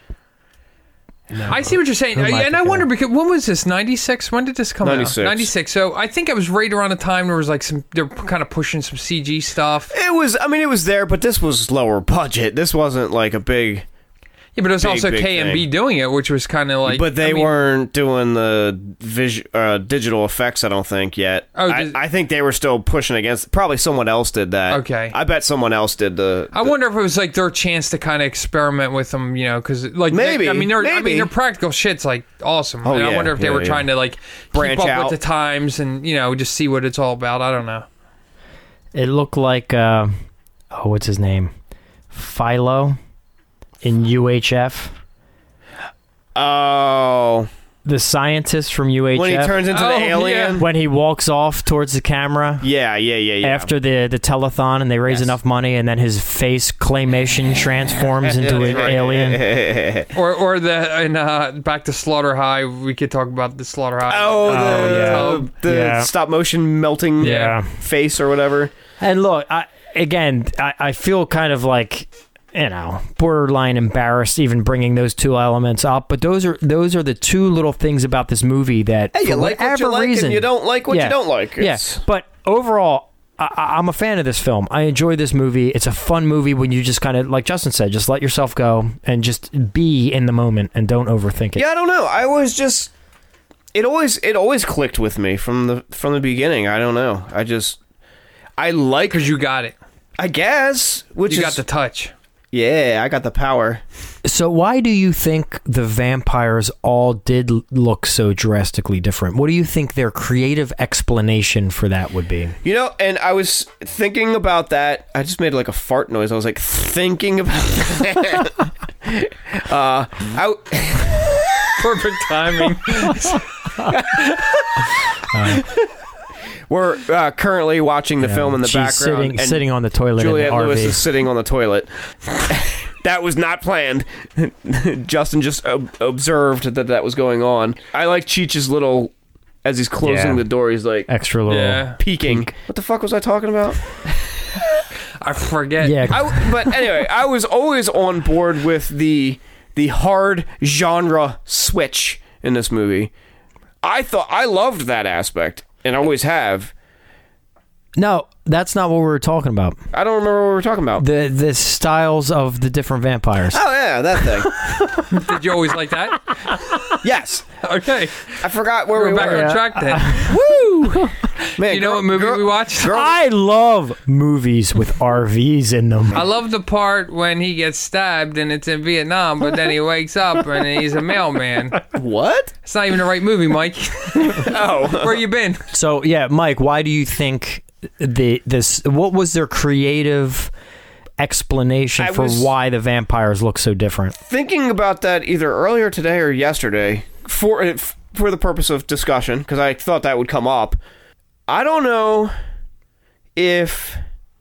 I see what you're saying, Who am I and I thinking wonder of? because when was this? ninety-six? When did this come ninety-six. out? ninety-six. So I think it was right around the time there was like some they're kind of pushing some C G stuff. It was. I mean, it was there, but this was lower budget. This wasn't like a big. Yeah, but it was Big, also big K M B thing. doing it, which was kind of like. But they I mean, weren't doing the vis- uh, digital effects, I don't think, yet. Oh, I, did- I think they were still pushing against. Probably someone else did that. Okay. I bet someone else did the. I wonder if it was like their chance to kind of experiment with them, you know, because like they- Maybe, I mean, their I maybe. mean, their practical shit's like awesome. Oh, and I yeah, wonder if they yeah, were yeah. trying to like Branch keep up out. with the times and you know just see what it's all about. I don't know. It looked like uh, oh, what's his name? Philo in U H F. Oh. The scientist from U H F. When he turns into Oh, the alien? yeah. when he walks off towards the camera Yeah, yeah, yeah, yeah. after the the telethon and they raise Yes. enough money and then his face claymation transforms into an alien. Or or the in uh, back to Slaughter High, we could talk about the Slaughter High. Oh, the, yeah. the Yeah. stop motion melting Yeah. face or whatever. And look, I, again, I, I feel kind of like, you know, borderline embarrassed even bringing those two elements up. But those are those are the two little things about this movie that, Hey, you for like what whatever you like reason, and you don't like what Yeah. you don't like. Yeah, It's- but overall, I, I- I'm a fan of this film. I enjoy this movie. It's a fun movie when you just kind of, like Justin said, just let yourself go and just be in the moment and don't overthink it. Yeah, I don't know. I was just it always it always clicked with me from the from the beginning. I don't know. I just I like because you got it. I guess. Which You is, got the touch. Yeah, I got the power. So why do you think the vampires all did l- look so drastically different? What do you think their creative explanation for that would be? You know, and I was thinking about that. I just made like a fart noise. I was like thinking about that. uh, I. Perfect timing. We're uh, currently watching the Yeah, film in the she's background. sitting, and sitting on the toilet Juliette in the Lewis R V. is sitting on the toilet. That was not planned. Justin just ob- observed that that was going on. I like Cheech's little, as he's closing Yeah. the door, he's like Extra little. Yeah. peeking. What the fuck was I talking about? I forget. Yeah. I, but anyway, I was always on board with the the hard genre switch in this movie. I thought I loved that aspect, and I always have. No, that's not what we were talking about. I don't remember what we were talking about. The the styles of the different vampires. Oh yeah, that thing. Did you always like that? Yes, Okay. I forgot where We're we back were. on track then. Woo! Man, You know girl- what movie girl- we watched? girl- I love movies with R Vs in them. I love the part when he gets stabbed and it's in Vietnam, but then he wakes up and he's a mailman. What? It's not even the right movie, Mike. Oh, Where you been? So yeah, Mike, why do you think the this? What was their creative explanation I for was- why the vampires look so different? thinking about that either earlier today or yesterday for for the purpose of discussion because I thought that would come up. I don't know if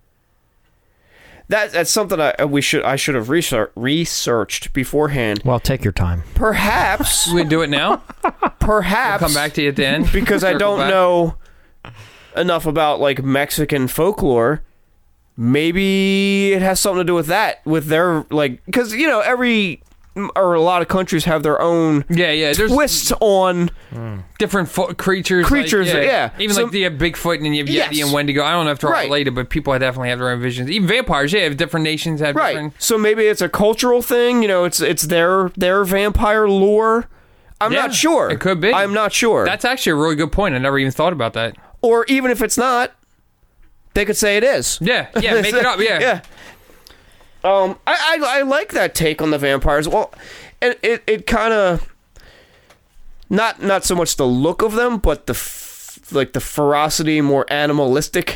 that that's something I we should I should have research, researched beforehand. Well, take your time. Perhaps, We do it now. perhaps Come back to you at the end because I Circle don't back. know enough about like Mexican folklore. Maybe it has something to do with that, with their like, because you know every or a lot of countries have their own Yeah, yeah. There's twists on. different fo- creatures. Creatures, like, yeah. Even So- like the uh, Bigfoot and you have Yeti Yes. and Wendigo. I don't know if they're all Right. related, but people definitely have their own visions. Even vampires, yeah, different nations have Right. different. So maybe it's a cultural thing. You know, it's it's their their vampire lore. I'm Yeah, not sure. it could be. I'm not sure. That's actually a really good point. I never even thought about that. or even if it's not, they could say it is. Yeah, yeah, make it up. Yeah, Yeah. Um, I, I I like that take on the vampires. Well, it it, it kind of not not so much the look of them, but the f- like the ferocity, more animalistic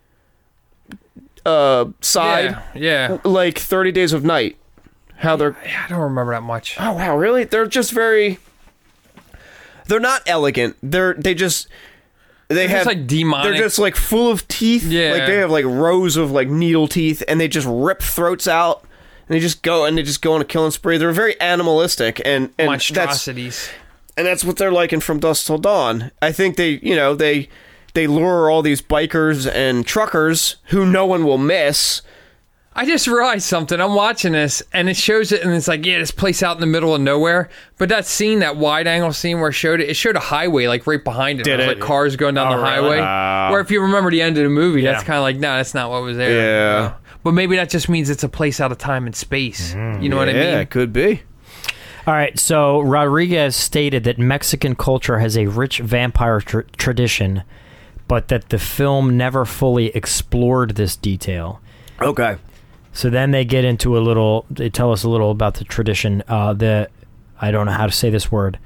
uh side. yeah, yeah. Like thirty Days of Night. How they're Yeah, I don't remember that much. oh wow really they're just very. They're not elegant. They're they just. They They're have just, like, demonic. They're just like full of teeth. Yeah. Like they have like rows of like needle teeth, and they just rip throats out, and they just go and they just go on a killing spree. They're very animalistic, and and that's Monstrosities. and that's what they're like in From Dusk Till Dawn. I think they you know they they lure all these bikers and truckers who no one will miss. I just realized something. I'm watching this, and it shows it, and it's like, yeah, this place out in the middle of nowhere. But that scene, that wide angle scene where it showed it, it showed a highway like right behind it. Did There was, it? like cars going down Oh, the really? highway. Where if you remember the end of the movie, that's kind of like, no, that's not what was there. Yeah. But maybe that just means it's a place out of time and space. You know what I Yeah, mean? it could be. All right, so Rodriguez stated that Mexican culture has a rich vampire tr- tradition, but that the film never fully explored this detail. Okay. So then they get into a little, they tell us a little about the tradition. Uh, the, I don't know how to say this word.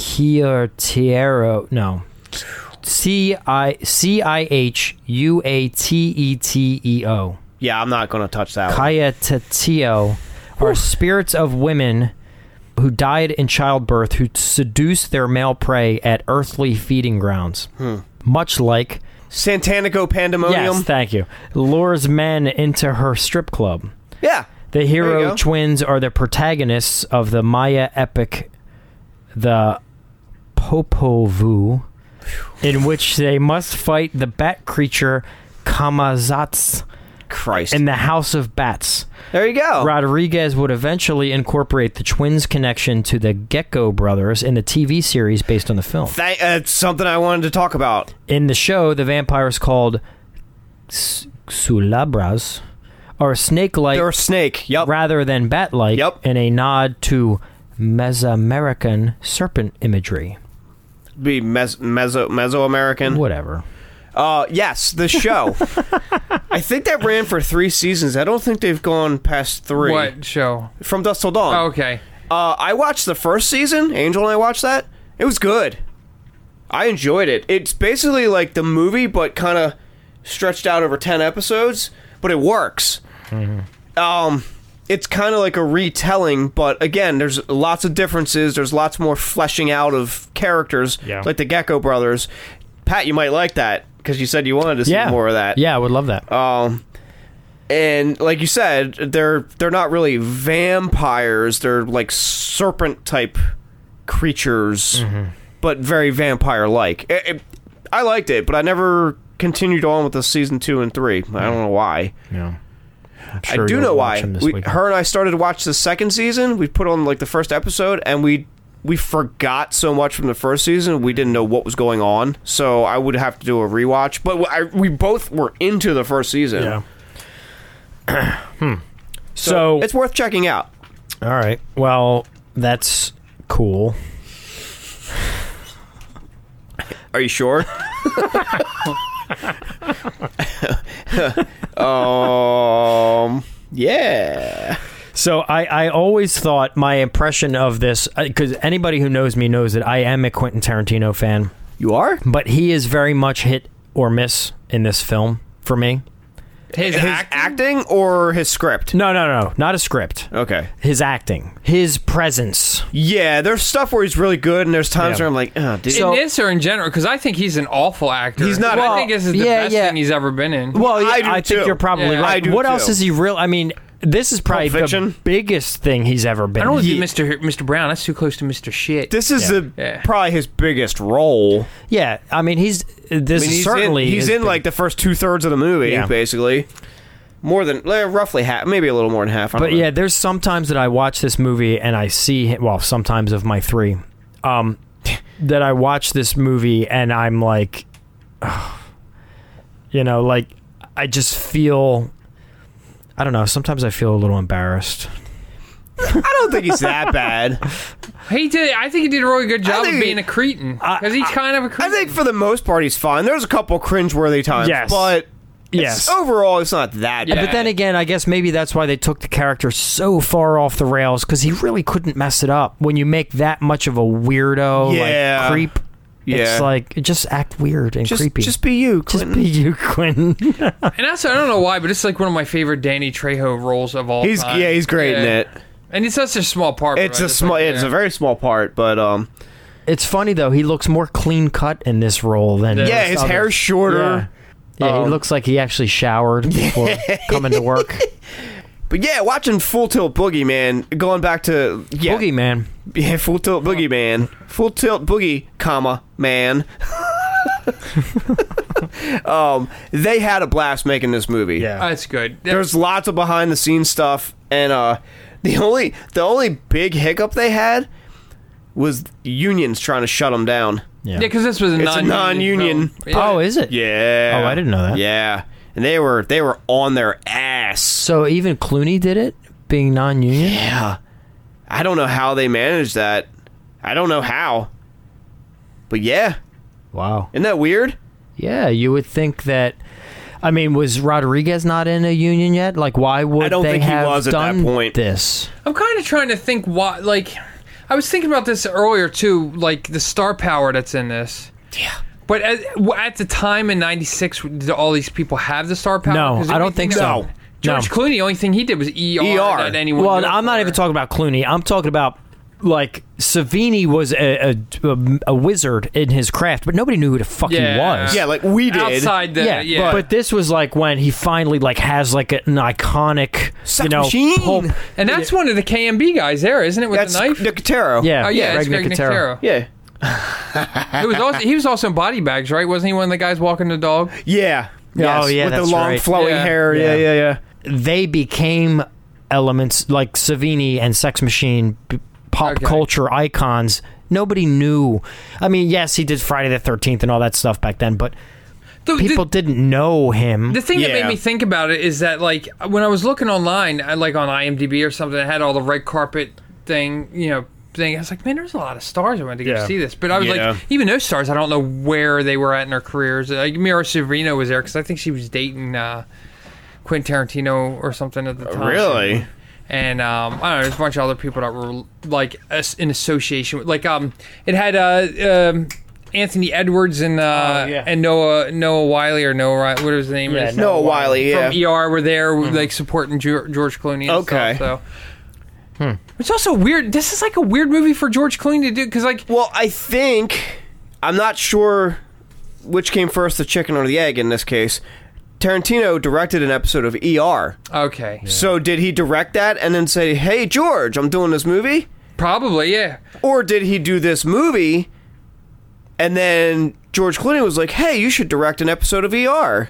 Cihuatero, no. C I C I H U A T E T E O. Yeah, I'm not going to touch that one. Cayetatio are spirits of women who died in childbirth who seduce their male prey at earthly feeding grounds. Much like, Santanico Pandemonium. yes, thank you, lures men into her strip club. Yeah. The There you hero go. twins are the protagonists of the Maya epic, the Popovu, in which they must fight the bat creature Kamazats Christ. in the House of Bats. there you go. Rodriguez would eventually incorporate the twins' connection to the Gecko brothers in the T V series based on the film. That, uh, it's something I wanted to talk about. In the show, the vampires called S- Sulabras are snake-like They're a snake. Yep. rather than bat-like, Yep. in a nod to Mesoamerican serpent imagery. Be mes- Meso Mesoamerican. Whatever. Uh, yes, the show. I think that ran for three seasons. I don't think they've gone past three. What show? From Dusk Till Dawn. Oh, okay. Uh, I watched the first season. Angel and I watched that. It was good. I enjoyed it. It's basically like the movie, but kind of stretched out over ten episodes. But it works. Mm-hmm. Um, it's kind of like a retelling, but again, there's lots of differences. There's lots more fleshing out of characters, Yeah. like the Gecko brothers. Pat, you might like that because you said you wanted to see Yeah. more of that. Yeah, I would love that. Um, and like you said, they're they're not really vampires. They're like serpent type creatures, Mm-hmm. but very vampire like. I liked it, but I never continued on with the season two and three. I don't know why. Yeah. I'm I sure do you'll know watch why. him this We, weekend. her and I started to watch the second season. We put on like the first episode, and we we forgot so much from the first season. We didn't know what was going on, so I would have to do a rewatch. But I, we both were into the first season. Yeah. hmm. So, So, it's worth checking out. all right. Well, that's cool. Are you sure? um. Yeah. So I, I always thought my impression of this, because anybody who knows me knows that I am a Quentin Tarantino fan, You are? but he is very much hit or miss in this film for me. His, His acting? acting or his script? No, no, no, not a script. Okay. His acting, his presence. Yeah, there's stuff where he's really good, and there's times Yeah. where I'm like, oh, dude. So- in this or in general? Because I think he's an awful actor. He's not- I Well, think this is the yeah, best yeah. thing he's ever been in. Well, yeah, I I, do think too. you're probably Yeah. right. I do what too. else is he real? I mean, this is probably the Fiction? biggest thing he's ever been. I don't want to He- do Mister Mister Brown. That's too close to Mister Shit. this is Yeah. the Yeah. probably his biggest role. Yeah, I mean, he's this I mean, is he's certainly in, he's his in big- like the first two thirds of the movie, Yeah. basically. More than eh, roughly half, maybe a little more than half. I don't But know. yeah, there's sometimes that I watch this movie and I see him, well, sometimes of my three, um, that I watch this movie and I'm like, you know, like I just feel, I don't know. Sometimes I feel a little embarrassed. I don't think he's that bad. He did. I think he did a really good job of think- being a cretin because he's kind of a I cretin. think for the most part he's fine. There's a couple cringeworthy times, Yes. but Yes. it's, overall it's not that Yeah. bad. But then again, I guess maybe that's why they took the character so far off the rails because he really couldn't mess it up. When you make that much of a weirdo, Yeah. like creep, Yeah. it's like just act weird and just, creepy. just be you, Just Clinton. be you, Quentin. And also, I don't know why, but it's like one of my favorite Danny Trejo roles of all He's time. yeah, he's great in Yeah. it. And it's such a small part. but It's I a just small, like, it's yeah. a very small part, but um, It's funny though; he looks more clean cut in this role than Yeah, yeah, most his others. hair's shorter. Yeah, yeah Um, he looks like he actually showered before coming to work. But yeah, watching Full Tilt Boogie, man, going back to yeah, Boogie man, yeah, Full Tilt Boogie Man, Full Tilt Boogie, comma man. um, they had a blast making this movie. yeah, Oh, that's good. There's lots of behind the scenes stuff, and uh, the only the only big hiccup they had was unions trying to shut them down. yeah. Yeah, because this was a It's a non-union. non-union. film. Yeah. Oh, is it? Yeah. Oh, I didn't know that. Yeah, and they were they were on their ass. So even Clooney did it, being non-union. Yeah, I don't know how they managed that. I don't know how, but yeah, Wow. isn't that weird? Yeah, you would think that. I mean, was Rodriguez not in a union yet? Like, why would I don't they think he have was at that done point. this? I'm kind of trying to think why. Like, I was thinking about this earlier too. Like the star power that's in this. Yeah. But at, at the time in ninety-six, did all these people have the star power? No, 'Cause the I only don't think thing so. that- George No. Clooney, the only thing he did was E R. E R. That anyone Well, knew I'm not for. even talking about Clooney. I'm talking about like Savini was a, a, a, a wizard in his craft, but nobody knew who the fuck Yeah. he was. Yeah, like we did. outside the yeah, yeah. But this was like when he finally like has like an iconic, Sex you know, machine. pulp- and that's one of the K M B guys there, isn't it? With That's the knife. Nicotero. Yeah, Oh yeah, it's Greg Greg Nicotero. Nicotero. Yeah. It was also, he was also in Body Bags, right? Wasn't he one of the guys walking the dog? Yeah. Yes, Oh, yeah, with that's the long right. flowing Yeah. hair. Yeah, Yeah. yeah, yeah. They became elements like Savini and Sex Machine, b- pop Okay. culture icons. Nobody knew. I mean, yes, he did Friday the thirteenth and all that stuff back then, but The, people the, didn't know him. the thing that made Yeah. me think about it is that, like, when I was looking online, I- like on IMDb or something, it had all the red carpet thing, you know, thing. I was like, man, there's a lot of stars I went to go Yeah. see this. But I was Yeah. like, even those stars, I don't know where they were at in their careers. Like, Mira Sorvino was there because I think she was dating uh, Quentin Tarantino or something at the time. Really? And um, I don't know, there's a bunch of other people that were like as- in association with, like um, it had uh, um, Anthony Edwards and uh, Oh, yeah. and Noah Noah Wiley or Noah Ri- what was his name? Yeah, is? Noah Wiley, yeah. From E R were there, like supporting George, George Clooney. And Okay. Stuff, so. It's also weird. This is like a weird movie for George Clooney to do because like Well, I think I'm not sure which came first, the chicken or the egg in this case. Tarantino directed an episode of E R. okay, So did he direct that and then say, "Hey George, I'm doing this movie"? probably yeah. Or did he do this movie and then George Clooney was like, "Hey, you should direct an episode of E R"?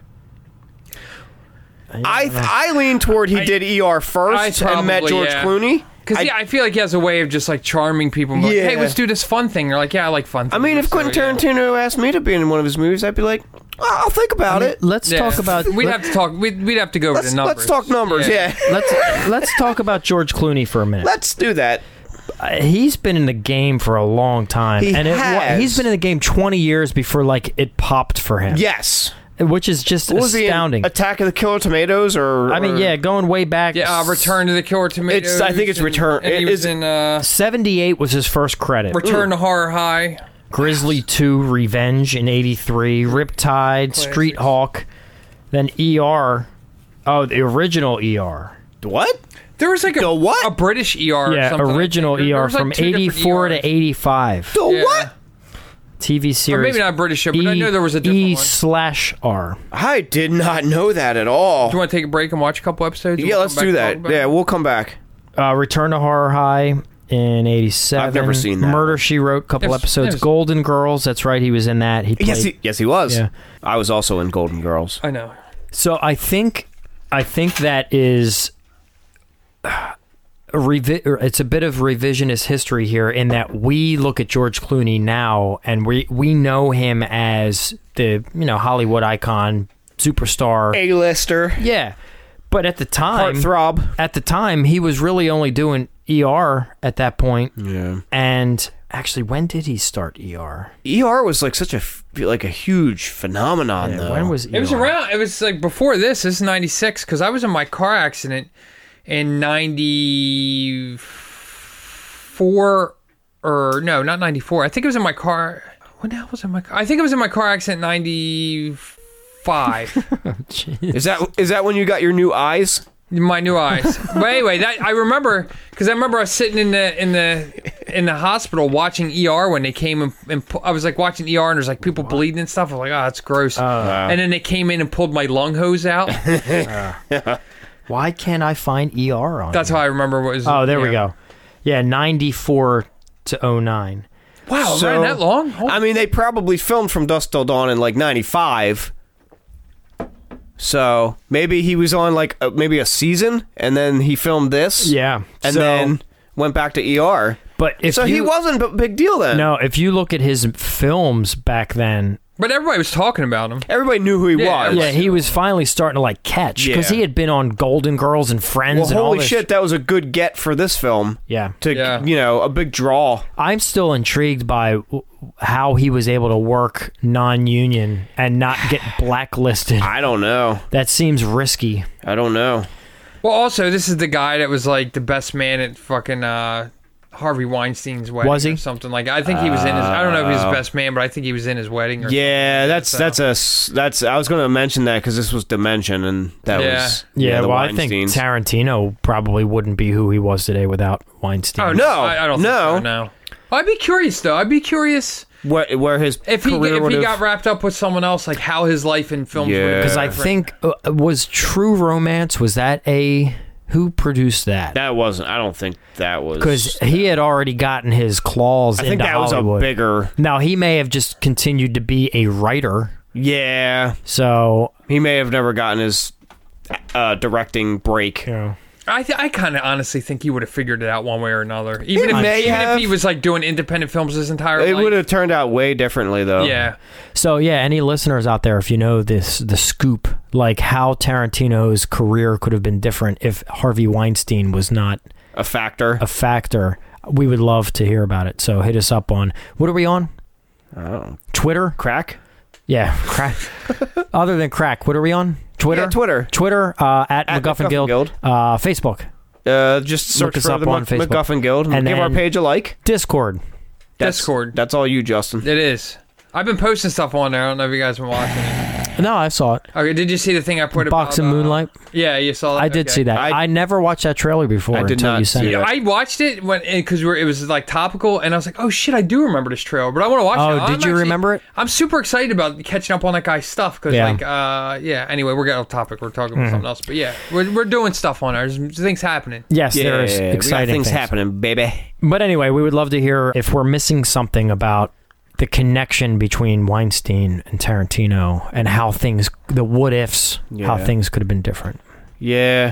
I I lean toward he did E R first I and met probably, George yeah. Clooney. Because I- yeah, I feel like he has a way of just like charming people. And be like, Yeah. hey, let's do this fun thing. They're like, yeah, I like fun. I things. mean, if So, Quentin yeah. Tarantino asked me to be in one of his movies, I'd be like, "Oh, I'll think about it. Let's Yeah. talk about. We'd let, have to talk. We'd, we'd have to go over Let's, the numbers. let's talk numbers, yeah. let's let's talk about George Clooney for a minute. Let's do that. Uh, he's been in the game for a long time, He and it, has. he's been in the game twenty years before like it popped for him. Yes. which is just What was he in? astounding. Attack of the Killer Tomatoes, or I mean, or- yeah, going way back. Yeah, uh, Return to the Killer Tomatoes. It's- I think it's and- Return- And he it was is- in uh, seventy-eight was his first credit. Return to Horror High. Grizzly two, Revenge in eighty-three, Riptide, Street Hawk, then E R. Oh, the original E R. what? There was like a, The what? a British E R. or Yeah, something, I original think. There- E there R was, like, from two different eighty-four E Rs. to eighty-five. The Yeah. what? T V Or series. maybe not British show, but I know there was a different E one. slash R. I did not know that at all. Do you want to take a break and watch a couple episodes? Yeah, We'll let's come do back that. and talk about Yeah, it? we'll come back. Uh, Return to Horror High in eighty-seven. I've never seen that Murder one. She Wrote, couple There's- episodes. there's- Golden Girls, that's right, he was in that. He played. Yes, he, yes, he was. Yeah. I was also in Golden Girls. I know. So I think, I think that is. A revi- or it's a bit of revisionist history here in that we look at George Clooney now and we we know him as the you know Hollywood icon, superstar. A-lister, Yeah, but at the time, heartthrob. at the time he was really only doing E R at that point. Yeah. And actually, when did he start E R? E R was like such a f- like a huge phenomenon, Yeah, though. when was E R? It was around. It was like before this. This is ninety-six because I was in my car accident in ninety-four, or no, not ninety-four. I think it was in my car. When the hell was in my car? I think it was in my car accident ninety-five. Is that is that when you got your new eyes? My new eyes. But anyway, that I remember because I remember I was sitting in the in the in the hospital watching E R when they came and, and pu- I was like watching E R and there's like people bleeding and stuff. I was like, oh, that's gross. And then they came in and pulled my lung hose out. Why can't I find E R on? That's here? how I remember what was. Oh, there we yeah. go. Yeah, ninety-four to oh nine. Wow, it So- ran that long? Holy- I mean, they probably filmed From Dusk Till Dawn in like ninety-five. So maybe he was on like a, maybe a season, and then he filmed this. Yeah, and so- then went back to E R. But if So you, he wasn't a big deal then. No, if you look at his films back then, but everybody was talking about him. Everybody knew who he Yeah, was. yeah, he was finally starting to like catch because Yeah. he had been on Golden Girls and Friends Well, and all holy this. shit, that was a good get for this film. Yeah, To Yeah. you know, a big draw. I'm still intrigued by w- how he was able to work non-union and not get blacklisted. I don't know. That seems risky. I don't know. Well, also, this is the guy that was like the best man at fucking uh, Harvey Weinstein's wedding. Was he? Or something like I think he was in his. I don't know if he was the best man, but I think he was in his wedding. Or Yeah, that's So- that's a s- that's. I was going to mention that because this was Dimension, and that Yeah. was Yeah, the well, I think Weinsteins. Tarantino probably wouldn't be who he was today without Weinstein. Oh No, I, I don't no. think so, no. I'd be curious though. I'd be curious where, where his if he career if would he have- got wrapped up with someone else, like how his life in films. Yeah. would have Because been I different. think uh, was True Romance, was that a who produced that? That wasn't. I don't think that was Because he had already gotten his claws I think into that was Hollywood. a bigger. Now he may have just continued to be a writer, Yeah, so he may have never gotten his uh, directing break. you know. I th- I kind of honestly think he would have figured it out one way or another. Even He if may even have. if he was like doing independent films his entire It life. would have turned out way differently, though. Yeah. So yeah, any listeners out there, if you know this, the scoop, like how Tarantino's career could have been different if Harvey Weinstein was not a factor. a factor, we would love to hear about it. So hit us up on, what are we on? I don't know. Twitter? Crack. Yeah, crack. Other than crack, what are we on? Twitter, Yeah, Twitter. Twitter uh, at, At MacGuffin, MacGuffin Guild. Guild. Uh, Facebook, Uh, just search Look us for up the on Mac- Facebook. MacGuffin Guild and, And give our then- page a like. Discord. That's, Discord. That's all you, Justin. It is. I've been posting stuff on there. I don't know if you guys have been watching it. No, I saw it. Okay, did you see the thing I put Box about, of uh, Moonlight. Yeah, you saw that? I did Okay. see that. I, I- never watched that trailer before I did until not you sent see it. You know, I watched it when because it was like topical, and I was like, "Oh shit, I do remember this trailer," but I want to watch Oh, it. did I'm you actually- remember it? I'm super excited about catching up on that guy's stuff because, Yeah. like, uh, yeah. Anyway, we're getting off topic. We're talking Mm-hmm. about something else, but yeah, we're we're doing stuff on there. There's things happening. Yes, there is we got exciting things, things happening, baby. But anyway, we would love to hear if we're missing something about the connection between Weinstein and Tarantino and how things, the what ifs, how Yeah. things could have been different. Yeah.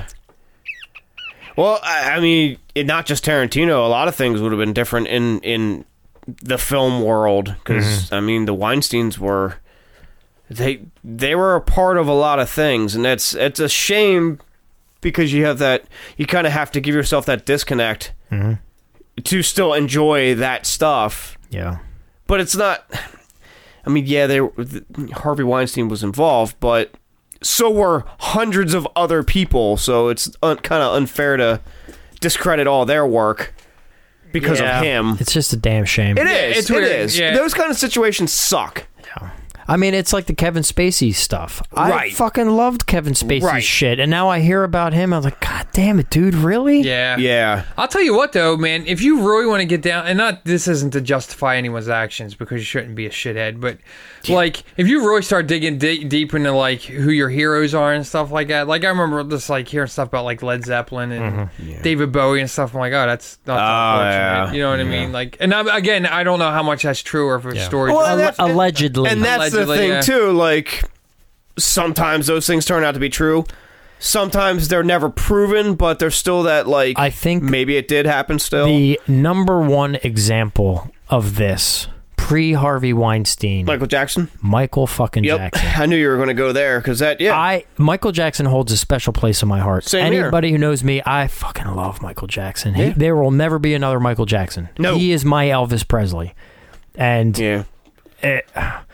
Well, I, I mean, it, not just Tarantino. A lot of things would have been different in in the film world because I mean, the Weinsteins were they they were a part of a lot of things, and that's it's a shame because you have that you kind of have to give yourself that disconnect to still enjoy that stuff. Yeah. But it's not. I mean, yeah, they Harvey Weinstein was involved, but so were hundreds of other people. So it's un, kind of unfair to discredit all their work because Yeah. of him. It's just a damn shame. It Yeah, is. it's It weird, is. yeah. Those kind of situations suck. I mean, it's like the Kevin Spacey stuff. I Right. fucking loved Kevin Spacey's Right. shit, and now I hear about him. I was like, God damn it, dude, really? Yeah. Yeah. I'll tell you what, though, man. If you really want to get down, and not this isn't to justify anyone's actions because you shouldn't be a shithead, but like if you really start digging di- deep into like who your heroes are and stuff like that, like I remember just like hearing stuff about like Led Zeppelin and David Bowie and stuff. I'm like, oh, that's not Oh, unfortunate. yeah. You know what I mean? Like, and I, again, I don't know how much that's true or if it's story. Well, Alle- that's- allegedly. And that's Allegedly, the thing yeah. too. Like sometimes those things turn out to be true. Sometimes they're never proven, but there's still that like I think maybe it did happen still. the number one example of this pre-Harvey Weinstein, Michael Jackson. Michael fucking Yep. Jackson. I knew you were going to go there because that yeah. I Michael Jackson holds a special place in my heart. Same here. Anybody who knows me, I fucking love Michael Jackson. He, Yeah. there will never be another Michael Jackson. No. He is my Elvis Presley. And yeah. it,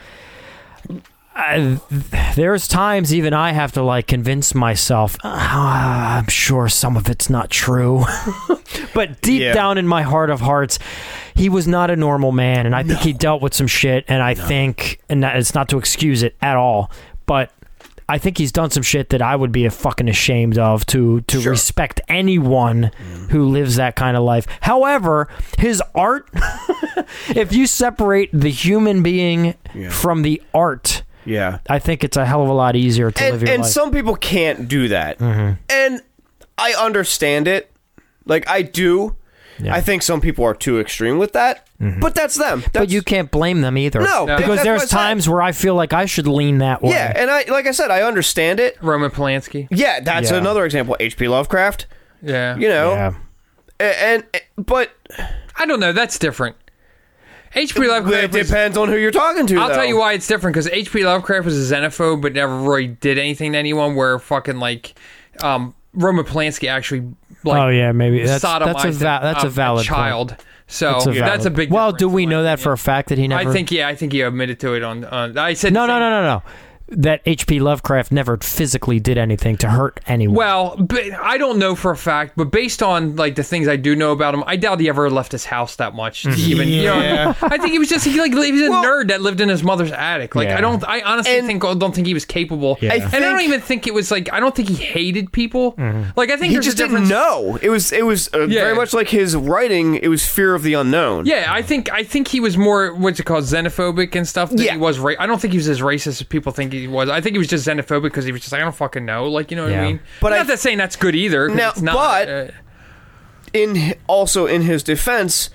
I, there's times even I have to like convince myself, "Ah, I'm sure some of it's not true." But deep Yeah. down in my heart of hearts, he was not a normal man, and I think he dealt with some shit, and I think, and that, it's not to excuse it at all, but I think he's done some shit that I would be a fucking ashamed of to to Sure. respect anyone who lives that kind of life. However, his art, if you separate the human being Yeah. from the art, Yeah. I think it's a hell of a lot easier to live And, your and life. some people can't do that. Mm-hmm. And I understand it. Like, I do. Yeah. I think some people are too extreme with that. But that's them. That's, but you can't blame them either. No, No. because that's there's what I said. times where I feel like I should lean that way. Yeah, and I like I said, I understand it. Roman Polanski. Yeah, that's Yeah. another example. H P Lovecraft. Yeah. You know. Yeah. A- And, and but I don't know. That's different. H P Lovecraft. it was- depends on who you're talking to. I'll though. tell you why it's different because H P Lovecraft was a xenophobe, but never really did anything to anyone. Where fucking like, um, Roman Polanski actually like Oh yeah, maybe that's sodomized that's a va- that's a um, valid child. point. So That's a, that's valid- a big. Well, difference do we in know my that for a opinion. fact that he never? I think yeah, I think he admitted to it on. on I said no, the no, same- no, no, no. That H P Lovecraft never physically did anything to hurt anyone. Well, but I don't know for a fact, but based on like the things I do know about him, I doubt he ever left his house that much. To even, you know, I think he was just he like he was a Well- nerd that lived in his mother's attic. Like Yeah. I don't, I honestly And- think don't think he was capable. Yeah. I And I don't think- even think it was like I don't think he hated people. Like I think He there's just a difference. didn't know. It was it was uh, Yeah. very much like his writing. It was fear of the unknown. Yeah, I think I think he was more what's it called xenophobic and stuff. Than Yeah. he was. Ra- I don't think he was as racist as people think he was. I think he was just xenophobic because he was just like I don't fucking know. Like you know what Yeah. I mean? But not I- that saying that's good either. 'cause Now, it's not, but- uh, In hi- also in his defense,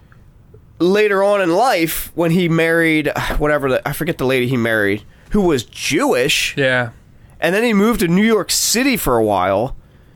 later on in life, when he married whatever the, I forget the lady he married, who was Jewish, yeah. and then he moved to New York City for a while.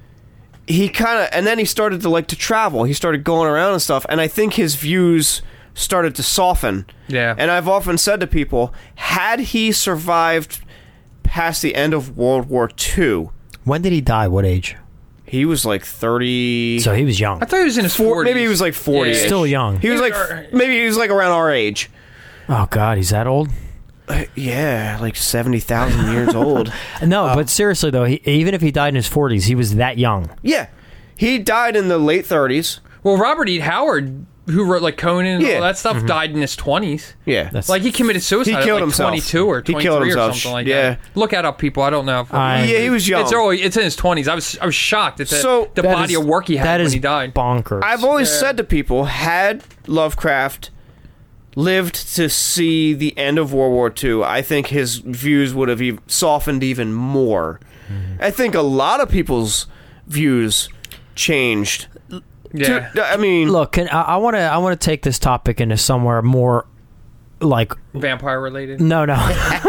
He kind of, and then he started to like to travel. He started going around and stuff, and I think his views started to soften. Yeah. And I've often said to people, had he survived past the end of World War Two, when did he die? What age? he was like thirty. So he was young. I thought he was in his Four, forties. maybe he was like forty. Yeah. Still young. He was like maybe he was like around our age. Oh God, he's that old. Uh, yeah, like seventy thousand years old. No, Um, but seriously though, he, even if he died in his forties, he was that young. Yeah. He died in the late thirties. Well, Robert E. Howard, who wrote like Conan and Yeah. all that stuff, died in his twenties. Yeah. That's- Like he committed suicide He at killed like himself. twenty-two or He twenty-three killed or himself. something like Yeah. that. Look that up, people. I don't know. If I- yeah, he was young. It's early. It's in his twenties. I was I was shocked at the, So- the That body is- of work he had that when is he died. bonkers. I've always said to people, had Lovecraft lived to see the end of World War Two, I think his views would have ev- softened even more. Mm-hmm. I think a lot of people's views changed. Yeah. To- I mean, Look, can, I want to I want to take this topic into somewhere more like Vampire related. no no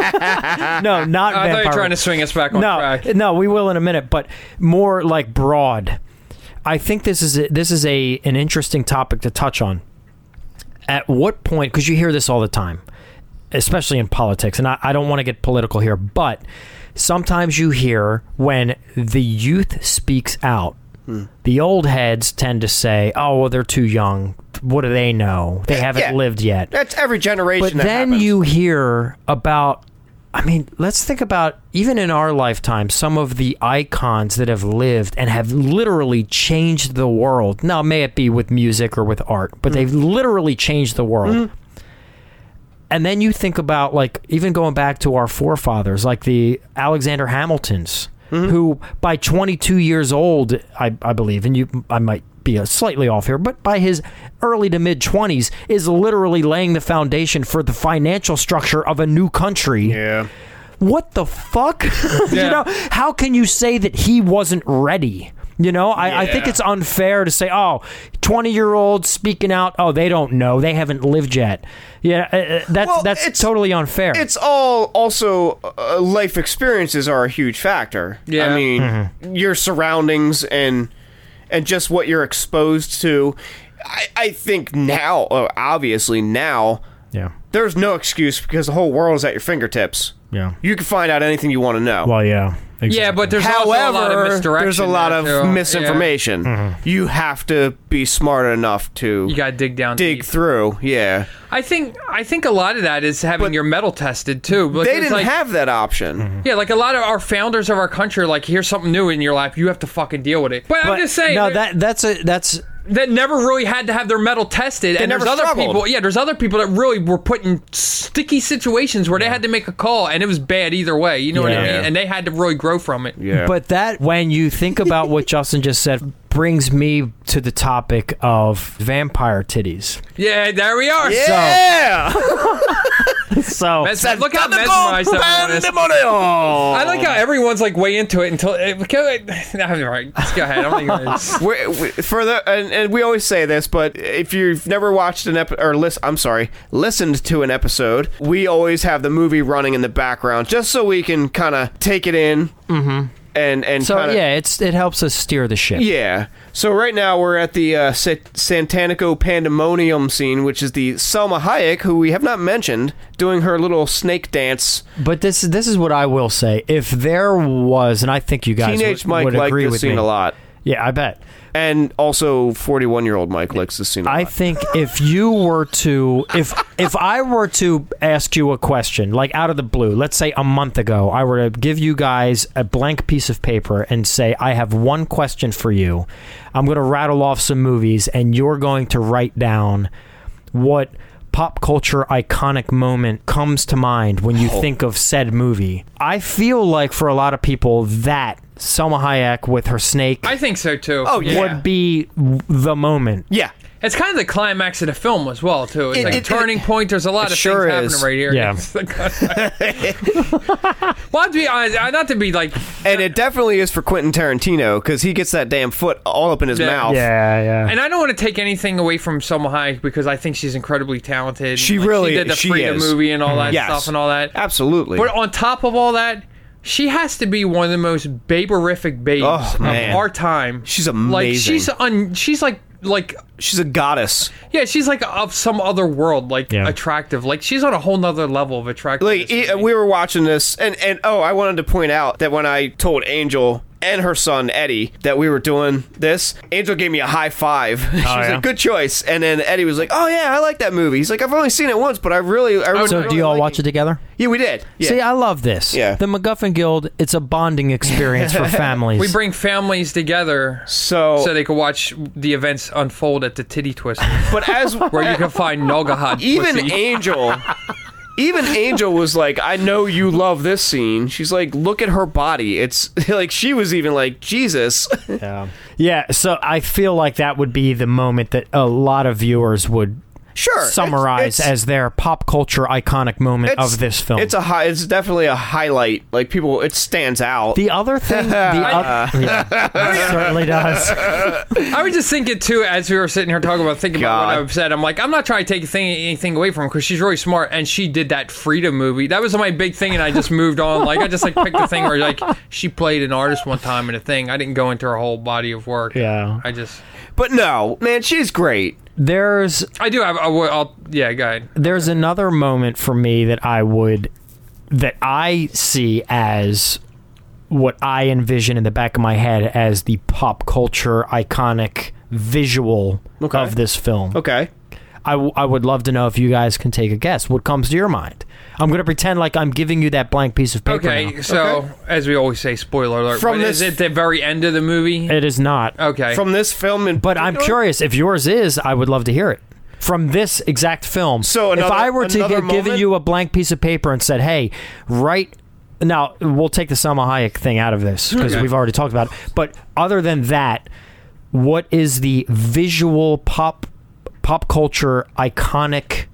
no not I thought you vampire. were trying to swing us back on no track. no we will in a minute, but more like broad. I think this is a, this is a an interesting topic to touch on. At what point, because you hear this all the time, especially in politics, and I, I don't want to get political here, but sometimes you hear when the youth speaks out, Hmm. the old heads tend to say, oh, well, they're too young. What do they know? They haven't yeah. lived yet. that's every generation. But that then happens. you hear about, I mean, let's think about, even in our lifetime, some of the icons that have lived and have literally changed the world. Now, may it be with music or with art, but they've literally changed the world. And then you think about, like, even going back to our forefathers, like the Alexander Hamiltons, who by twenty-two years old, I, I believe, and you, I might be a slightly off here, but by his early to mid twenties, is literally laying the foundation for the financial structure of a new country. yeah. What the fuck? you Yeah. know, how can you say that he wasn't ready? You know, I, I think Yeah. it's unfair to say, oh, twenty-year-olds speaking out, oh, they don't know. They haven't lived yet. Yeah, uh, uh, that's Well, that's it's- totally unfair. It's all also uh, life experiences are a huge factor. Yeah. I mean, Mm-hmm. your surroundings and and just what you're exposed to. I, I think now, uh, obviously now, yeah, there's no excuse because the whole world is at your fingertips. yeah. You can find out anything you want to know. Well, yeah. Exactly. Yeah, but there's also a lot of However, misdirection. there's a lot there, of too. misinformation. Mm-hmm. You have to be smart enough to Yeah. You gotta dig down. dig deep. through. Yeah, I think I think a lot of that is having But your metal tested too. Like, they it's didn't like, have that option. Mm-hmm. Yeah, like a lot of our founders of our country are like, here's something new in your life, you have to fucking deal with it. But, I'm But just saying no, that, that that's a that's that never really had to have their metal tested. and never there's other struggled. people, yeah, there's other people that really were put in sticky situations where they had to make a call and it was bad either way. You know what I Yeah. mean? And they had to really grow from it. Yeah, But that, when you think about what Justin just said, brings me to the topic of vampire titties. Yeah, there we are. yeah. So Mes- look how mesmerized everyone is. I like how everyone's like way into it until. It, no, all right, let's go ahead. I'm gonna, we we, for the and, and we always say this, but if you've never watched an ep or listen, I'm sorry, listened to an episode, we always have the movie running in the background just so we can kind of take it in. Mm-hmm. And and so kinda, yeah, it's it helps us steer the ship. yeah. So right now we're at the uh, Sa- Santanico Pandemonium scene, which is the Selma Hayek, who we have not mentioned, doing her little snake dance. But this this is what I will say: if there was, and I think you guys Teenage would, Mike would liked agree this with scene me. a lot. Yeah, I bet. And also forty-one-year-old Mike likes this scene a I lot. think if you were to, if if I were to ask you a question, like out of the blue, let's say a month ago, I were to give you guys a blank piece of paper and say, I have one question for you. I'm going to rattle off some movies, and you're going to write down what pop culture iconic moment comes to mind when you think of said movie. I feel like for a lot of people that Selma Hayek with her snake I think so too. Oh, yeah. would be the moment. Yeah. It's kind of the climax of the film as well too. It's It- like it- a turning it- point. There's a lot it of sure things is. happening right here. Yeah. Well, to be honest, I- not to be like. And it definitely is for Quentin Tarantino because he gets that damn foot all up in his Yeah. mouth. Yeah, yeah. And I don't want to take anything away from Selma Hayek because I think she's incredibly talented. She Like, really- she did the she Freedom is. movie and all that Yes. stuff and all that. Absolutely. But on top of all that, she has to be one of the most baberific babes Oh, of man. our time. She's Like amazing. she's un, she's like like She's a goddess. yeah, she's like of some other world, like Yeah. attractive. Like she's on a whole nother level of attractiveness. Like e- we were watching this, and and oh, I wanted to point out that when I told Angel and her son Eddie that we were doing this. Angel gave me a high five. She was yeah? like, "Good choice." And then Eddie was like, "Oh yeah, I like that movie." He's like, "I've only seen it once, but I really, I really So, really do you all like watch it together? Yeah, we did. Yeah. See, I love this. Yeah. The MacGuffin Guild, it's a bonding experience for families. We bring families together so, so they can watch the events unfold at the Titty Twister, but as where you can find Nogahad even pussy. Angel, even Angel was like, "I know you love this scene." She's like, "Look at her body." It's like she was even like, "Jesus." Yeah. Yeah, so I feel like that would be the moment that a lot of viewers would Sure, summarize it's, it's, as their pop culture iconic moment it's- of this film. It's a high. It's definitely a highlight. Like people, it stands out. the other thing, the oth- yeah, it certainly does. I was just thinking too, as we were sitting here talking about thinking about what God. I've said. I'm like, I'm not trying to take thing, anything away from her because she's really smart, and she did that Freedom movie. That was my big thing, and I just moved on. Like I just like picked the thing where like she played an artist one time in a thing. I didn't go into her whole body of work. Yeah. I just but no, man, she's great. There's I do have. I'll, I'll yeah, go ahead. there's another moment for me that I would that I see as what I envision in the back of my head as the pop culture iconic visual Okay. of this film. Okay. I, w- I would love to know if you guys can take a guess. What comes to your mind? I'm going to pretend like I'm giving you that blank piece of paper Okay, now. so Okay. as we always say, spoiler alert. From but is this- it the very end of the movie? It is not. Okay. From this film, in But I'm particular? curious. If yours is, I would love to hear it. From this exact film. So if another- I were to another get given moment? you a blank piece of paper and said, hey, write... Now, we'll take the Salma Hayek thing out of this because Okay. we've already talked about it. But other than that, what is the visual pop pop culture iconic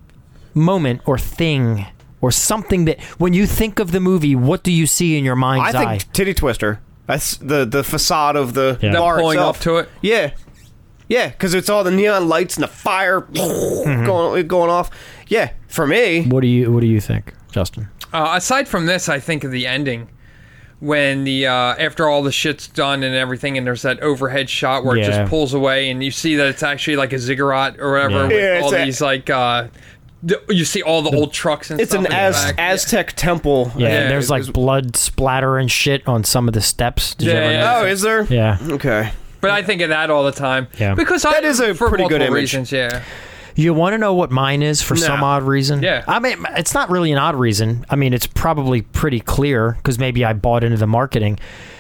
moment or thing or something that when you think of the movie, what do you see in your mind's I think eye? Titty Twister. That's the the facade of the Yeah. Them bar pulling itself. up to it? Yeah, yeah, because it's all the neon lights and the fire going going off. Yeah, for me, What do you What do you think, Justin? Uh, aside from this, I think of the ending when the uh, after all the shit's done and everything, and there's that overhead shot where it Yeah. just pulls away, and you see that it's actually like a ziggurat or whatever Yeah. with Yeah, it's all a- these like uh, th- you see all the old trucks and it's stuff an in the Az- back. Aztec temple. Yeah, Yeah, there's it like was- blood splatter and shit on some of the steps. Did you Yeah, ever yeah. notice? Oh, is there? Yeah. Okay. But I think of that all the time. Yeah. because I, That is a for pretty good multiple image. reasons. Yeah, You want to know what mine is for No. some odd reason? Yeah. I mean, it's not really an odd reason. I mean, it's probably pretty clear because maybe I bought into the marketing.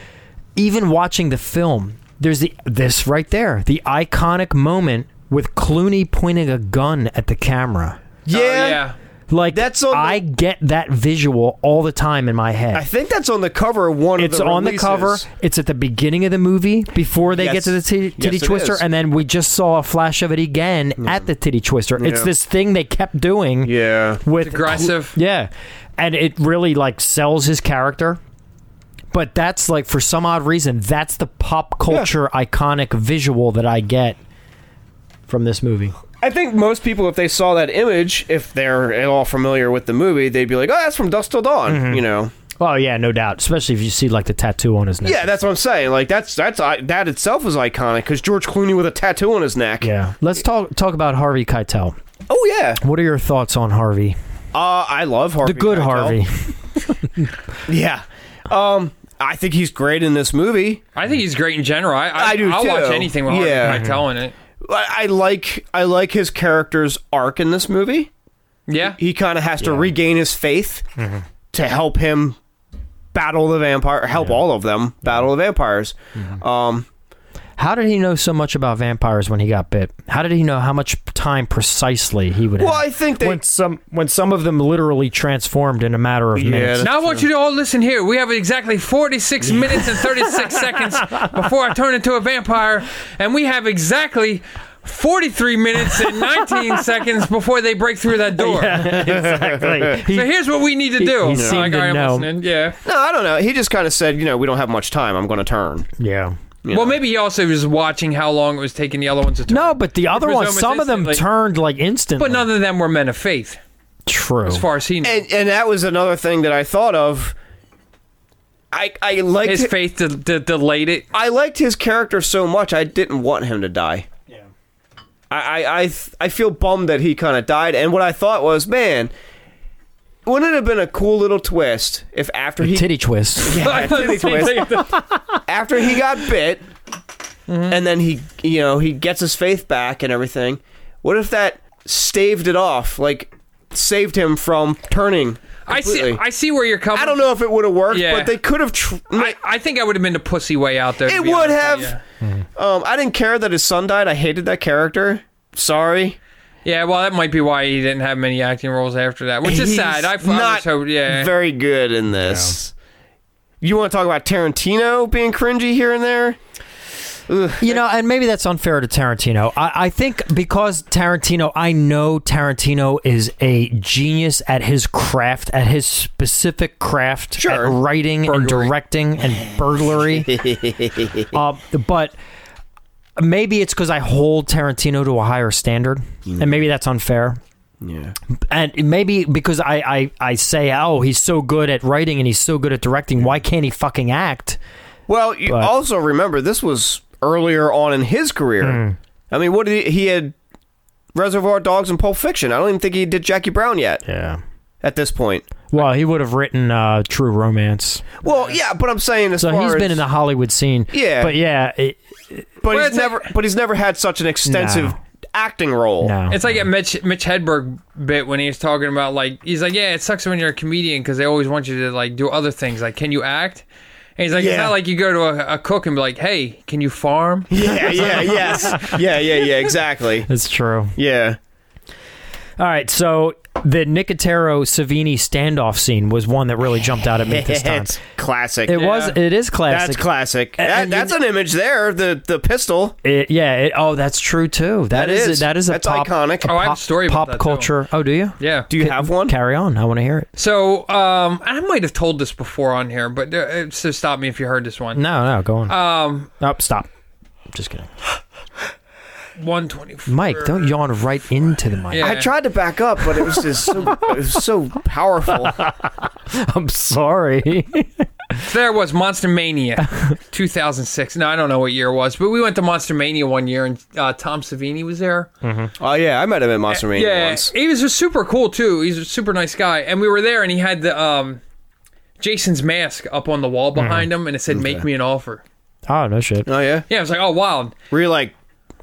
Even watching the film, there's the this right there, the iconic moment with Clooney pointing a gun at the camera. Yeah, Oh, yeah. Like That's on the- I get that visual all the time in my head. I think that's on the cover of one It's of the on the releases. cover. It's at the beginning of the movie before they Yes. get to the titty, titty Yes, it twister, is. and then we just saw a flash of it again at the titty twister. It's Yeah. this thing they kept doing. Yeah. with aggressive. Yeah, and it really like sells his character. But that's like for some odd reason, that's the pop culture iconic visual that I get from this movie. I think most people, if they saw that image, if they're at all familiar with the movie, they'd be like, "Oh, that's from Dusk Till Dawn." Mm-hmm. You know? Oh yeah, no doubt. Especially if you see like the tattoo on his neck. Yeah, that's what I'm saying. Like that's that's uh, that itself is iconic because George Clooney with a tattoo on his neck. Yeah. Let's talk talk about Harvey Keitel. Oh yeah. What are your thoughts on Harvey? Uh, I love Harvey. The good Keitel. Harvey. Yeah. Um, I think he's great in this movie. I think he's great in general. I, I, I do, I'll too. watch anything with Yeah. Harvey Keitel in it. I, I like I like his character's arc in this movie. Yeah, He kind of has to regain his faith to help him battle the vampire, help all of them battle the vampires. Um, How did he know so much about vampires when he got bit? How did he know how much time precisely he would well, have? I think they. when some when some of them literally transformed in a matter of Yeah, minutes. that's Now I want true. you to all listen here. We have exactly forty-six minutes and thirty-six seconds before I turn into a vampire, and we have exactly forty-three minutes and nineteen seconds before they break through that door. exactly. So here's what we need to do. he seemed Like, to all right, I'm know. listening. Yeah. No, I don't know. He just kind of said, you know, we don't have much time. I'm going to turn. yeah. You Well, know. maybe he also was watching how long it was taking the other ones to turn. No, but the other was ones, almost some of them instantly. turned like instantly. But none of them were men of faith, True. as far as he knew. And and that was another thing that I thought of. I I liked His it- faith de- de- delayed it. I liked his character so much. I didn't want him to die. Yeah. I I I, th- I feel bummed that he kind of died. And what I thought was, man, wouldn't it have been a cool little twist if after he Titty twist. yeah, titty twist, after he got bit, mm-hmm. and then he, you know, he gets his faith back and everything. What if that staved it off, like saved him from turning? I see. I see where you're coming. I don't know if it would have worked, Yeah. but they could have. Tr- I, I think I would have been the pussy way out there. to it be would honest have. with you. Mm-hmm. Um, I didn't care that his son died. I hated that character. Sorry. Yeah, well, that might be why he didn't have many acting roles after that, which is He's sad. I, I not was hoping, yeah. very good in this. You want to talk about Tarantino being cringy here and there? Ugh. You know, and maybe that's unfair to Tarantino. I, I think because Tarantino, I know Tarantino is a genius at his craft, at his specific craft, Sure. at writing and Burglary. directing and burglary. uh, but maybe it's because I hold Tarantino to a higher standard, and maybe that's unfair. Yeah. And maybe because I, I, I say, oh, he's so good at writing and he's so good at directing, why can't he fucking act? Well, you But- also remember this was earlier on in his career. Mm. I mean, what did he, he had Reservoir Dogs and Pulp Fiction. I don't even think he did Jackie Brown yet Yeah. at this point. Well, he would have written uh, True Romance. Well, yeah, but I'm saying as So far he's been as, in the Hollywood scene. Yeah. But yeah, it, but Well, he's it's never like- but he's never had such an extensive No. acting role. no. It's like a Mitch, Mitch Hedberg bit when he was talking about, like, he's like, yeah, it sucks when you're a comedian because they always want you to, like, do other things. Like, can you act? And he's like, it's Yeah. not like you go to a, a cook and be like, hey, can you farm? Yeah, yeah, yes. Yeah, yeah, yeah, exactly. That's true. Yeah. All right, so the Nicotero Savini standoff scene was one that really jumped out at me this time. It's classic. It was. It is classic. That's classic. And- That- and that's you- an image there. The the pistol. It, yeah. It, oh, that's true too. That is. is. That is a That's pop, iconic. a Oh, I have a pop- story about pop that, too. culture. Oh, do you? Yeah. Do you have one? Carry on. I want to hear it. So, um, I might have told this before on here, but uh, so stop me if you heard this one. No, no, go on. Um, oh, stop. Just kidding. one twenty-four. Mike, don't yawn right into the mic. Yeah. I tried to back up, but it was just so, it was so powerful. I'm sorry. There was Monster Mania, two thousand six. No, I don't know what year it was, but we went to Monster Mania one year, and uh, Tom Savini was there. Oh yeah, I met him at Monster Mania Yeah, once. he was just super cool too. He's a super nice guy, and we were there, and he had the um, Jason's mask up on the wall behind him, and it said "Make me an offer." Oh, no shit. Oh yeah. Yeah, I was like, "Oh wow." Were you like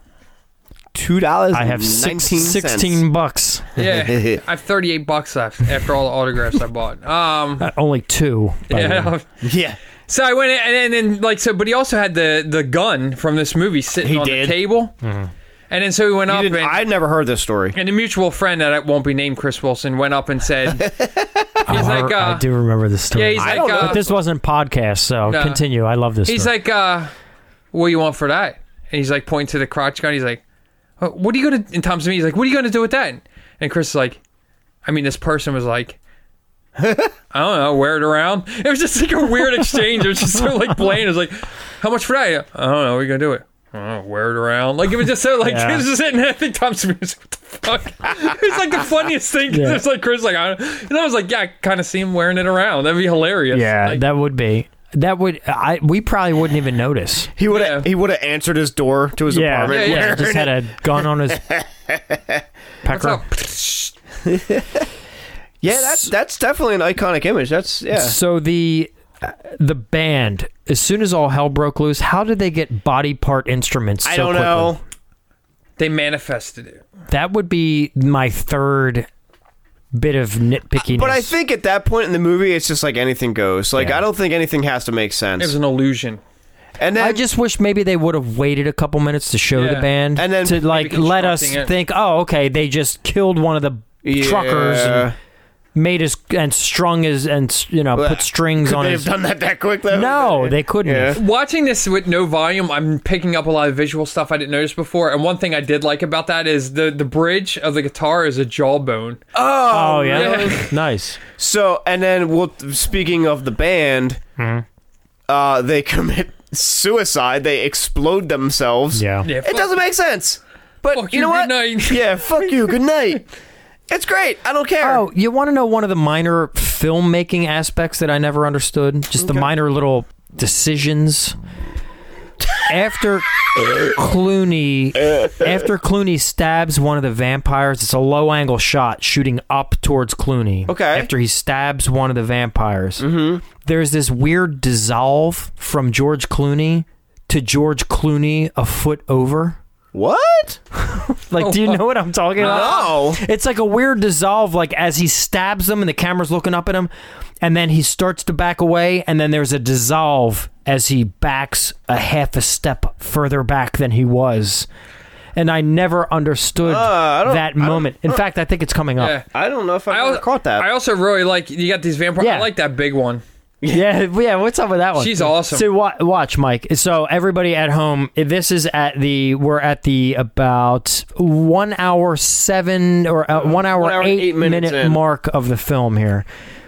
two dollars? I have six, sixteen bucks. Yeah, I have thirty-eight bucks left after all the autographs I bought. Um, Uh, only two. by the way. yeah. Yeah. So I went in, and then and like so, but he also had the the gun from this movie sitting He on did? the table, and then so we went You up, didn't- and, I'd never heard this story. and a mutual friend that won't be named, Chris Wilson, went up and said, "He's Oh, like, uh, I do remember this story. yeah, he's I like, don't know. uh, but this wasn't podcast, so No. continue. I love this he's story. like, uh, what do you want for that?" And he's like pointing to the crotch gun. He's like, "Uh, "What are you gonna?" And Tom to me, he's like, "What are you gonna do with that?" And Chris is like, "I mean, this person was like." I don't know, wear it around. It was just like a weird exchange. It was just so like plain. It was like, how much for that? I don't know. What are you gonna do it? I don't know, wear it around. Like it was just so like Yeah. it was just sitting there. I think Tom Smith was like, what the fuck? It was like the funniest thing. 'Cause Yeah. It was like Chris like I don't, and I was like, yeah, I kind of see him wearing it around. That'd be hilarious. yeah, Like, that would be. That would. I. We probably wouldn't even notice. He would have Yeah. he would have answered his door to his Yeah, apartment. Yeah, yeah. yeah. Just had a gun on his what's pecker. up? Yeah, that's that's definitely an iconic image. That's yeah. So the uh, the band, as soon as all hell broke loose, how did they get body part instruments? So I don't quickly? know. They manifested it. That would be my third bit of nitpickiness. But I think at that point in the movie, it's just like anything goes. Like Yeah. I don't think anything has to make sense. It was an illusion. and then I just wish maybe they would have waited a couple minutes to show the Yeah. band, And then to like maybe let us constructing it. think, oh, okay, they just killed one of the Yeah. truckers and made his and strung his and you know Well, put strings could on they his. have done that that quick though? No, they couldn't. Yeah. have. Watching this with no volume, I'm picking up a lot of visual stuff I didn't notice before. And one thing I did like about that is the, the bridge of the guitar is a jawbone. Oh yeah, yeah. nice. So and then well, speaking of the band, Mm-hmm. uh, they commit suicide. They explode themselves. Yeah. Yeah, It doesn't make sense. But Fuck you you, know what? good night. Yeah, fuck you. Good night. It's great. I don't care. Oh, you want to know one of the minor filmmaking aspects that I never understood? Just the Okay. minor little decisions. after Clooney, after Clooney stabs one of the vampires, it's a low angle shot shooting up towards Clooney. Okay. After he stabs one of the vampires, mm-hmm. there's this weird dissolve from George Clooney to George Clooney a foot over. What? Like, do you know what I'm talking about? No. It's like a weird dissolve, like as he stabs them and the camera's looking up at him, and then he starts to back away, and then there's a dissolve as he backs a half a step further back than he was. And I never understood Uh, I don't- that I don't- moment. In fact, I think it's coming up. Yeah. I don't know if I, I ever also, caught that. I also really like you got these vampires. Yeah. I like that big one. Yeah, yeah. What's up with that one? She's awesome. So wa- watch, Mike. So everybody at home, this is at the we're at the about one hour seven or uh, one hour, One hour, eight, eight minutes minute in. mark of the film here.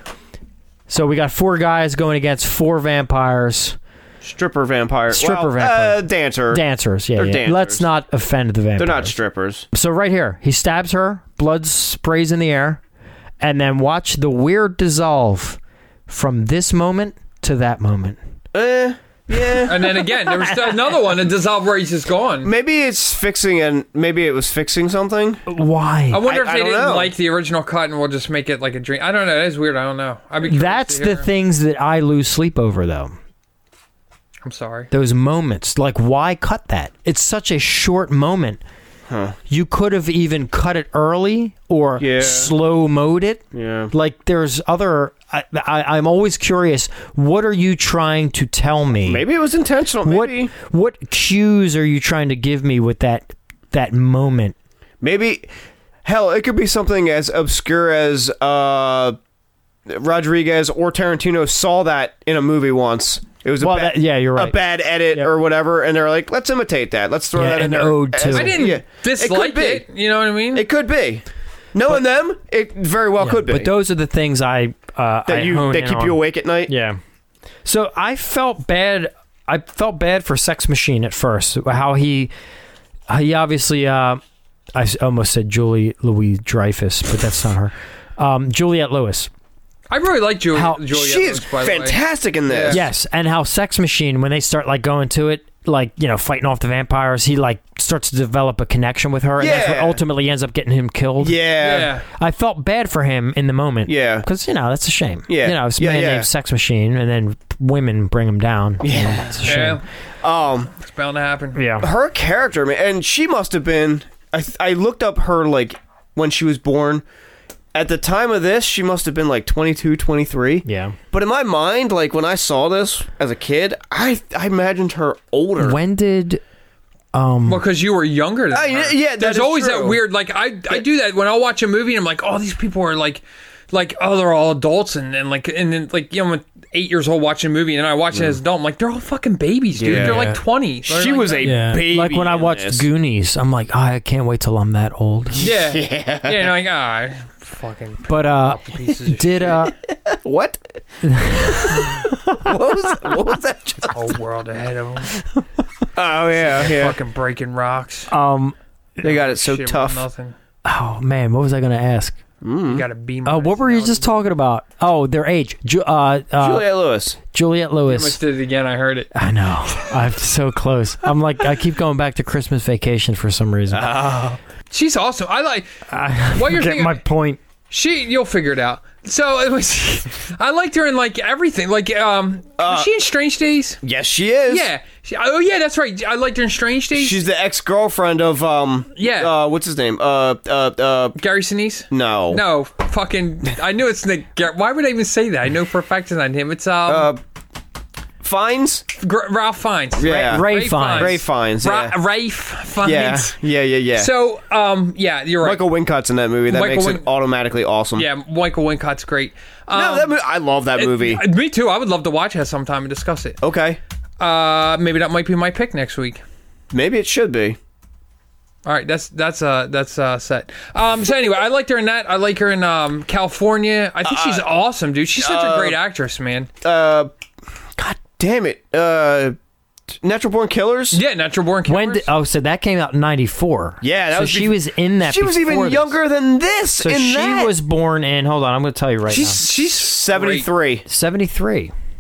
So we got four guys going against four vampires, Stripper vampire. Stripper well, vampire. Uh, dancer. dancers. Yeah, They're yeah. dancers. Let's not offend the vampires. They're not strippers. So right here, he stabs her, blood sprays in the air, and then watch the weird dissolve from this moment to that moment. Eh, yeah. And then again, there was another one, a dissolve where he's just gone. Maybe it's fixing and maybe it was fixing something. Why? I wonder I- if I they don't didn't know. like the original cut and we'll just make it like a dream. I don't know. That is weird. I don't know. I'd be curious That's to the hear. things that I lose sleep over, though. I'm sorry. Those moments. Like, why cut that? It's such a short moment. Huh. You could have even cut it early or Yeah. slow mode it. Yeah. Like, there's other. I, I, I'm always curious. What are you trying to tell me? Maybe it was intentional. Maybe. What what cues are you trying to give me with that that moment? Maybe. Hell, it could be something as obscure as uh, Rodriguez or Tarantino saw that in a movie once. It was a Well, bad, that- yeah, you're right. a bad edit Yep. or whatever, and they're like, let's imitate that. Let's throw Yeah, that in an there. ode to as- it. I didn't Yeah. dislike be. it, You know what I mean? It could be. Knowing them, it very well Yeah, could be. But those are the things I uh, that I you hone that in keep on. you awake at night. Yeah. So I felt bad. I felt bad for Sex Machine at first. How he, he obviously. Uh, I s- almost said Julie Louis Dreyfus, but that's not her. Um, Juliette Lewis. I really like Julia. How- Juliette She is Lewis, by the way. fantastic in this. Yes, and how Sex Machine, when they start like going to it, like, you know, fighting off the vampires, he like starts to develop a connection with her, and that's what Yeah. ultimately ends up getting him killed. Yeah. Yeah. I felt bad for him in the moment. Yeah. Because, you know, that's a shame. Yeah. You know, it's a Yeah, man yeah. named Sex Machine, and then women bring him down. You know, it's a shame. Yeah. Um, It's bound to happen. Yeah. her character, man, and she must have been. I I looked up her like when she was born. At the time of this, she must have been like twenty-two, twenty-three. Yeah. But in my mind, like when I saw this as a kid, I I imagined her older. When did um Well, because you were younger than Uh, her. yeah, yeah, that There's is always true. that weird, like, I I do that when I watch a movie and I'm like, oh, these people are like, like, oh, they're all adults. And then, like, and then, like, you know, I'm eight years old watching a movie and I watch it as an adult. I'm like, they're all fucking babies, dude. Yeah. They're like twenty. They're she like was that. a yeah, baby. like when I in watched this. Goonies, I'm like, oh, I can't wait till I'm that old. Yeah. Yeah. Yeah, and I'm like, ah, fucking But uh pieces of did uh What? what was what was that? Just? whole world ahead of them. Oh yeah, yeah. Fucking breaking rocks. um They got it so Shit with tough. Nothing. oh man, what was I gonna ask? You gotta be. Oh, what were you just talking about? Oh, their age. Ju- uh, uh, Juliette Lewis. Juliette I almost Lewis. did it again. I heard it. I know. I'm so close. I'm like, I keep going back to Christmas Vacation for some reason. She's awesome. I like. I What you're get thinking- my point. She, you'll figure it out. So it was. I liked her in like everything. Like, um, was she in Strange Days? Yes, she is. Yeah. She, oh yeah, that's right. I liked her in Strange Days. She's the ex-girlfriend of um. Yeah. Uh, what's his name? Uh, uh, uh. Gary Sinise. No. No, fucking. I knew it's Nick. Gar- Why would I even say that? I know for a fact it's not him. It's um. Uh, Fines. Gr- Ralph Fiennes. Yeah. Ray Fiennes. Ray Fiennes. Ra- Yeah. Rafe Fiennes. Yeah. Yeah. Yeah. Yeah. So, um, yeah, you're right. Michael Wincott's in that movie. That Michael makes Win- it automatically awesome. Yeah, Michael Wincott's great. Um, No, that mo- I love that it- movie. uh, me too. I would love to watch it sometime and discuss it. Okay. Uh, maybe that might be my pick next week. Maybe it should be. All right, that's that's uh that's uh set. Um, so anyway, I liked her in that. I like her in um California. I think she's awesome, dude. She's such a great actress, man. Uh, God damn it. Uh, Natural Born Killers. Yeah, Natural Born Killers. When did, oh, so that came out in ninety-four. Yeah, that so was she bef- was in that. She was even before this. younger than this. So in she that. was born in. Hold on, I'm going to tell you right she's she's seventy-three. now. seventy-three.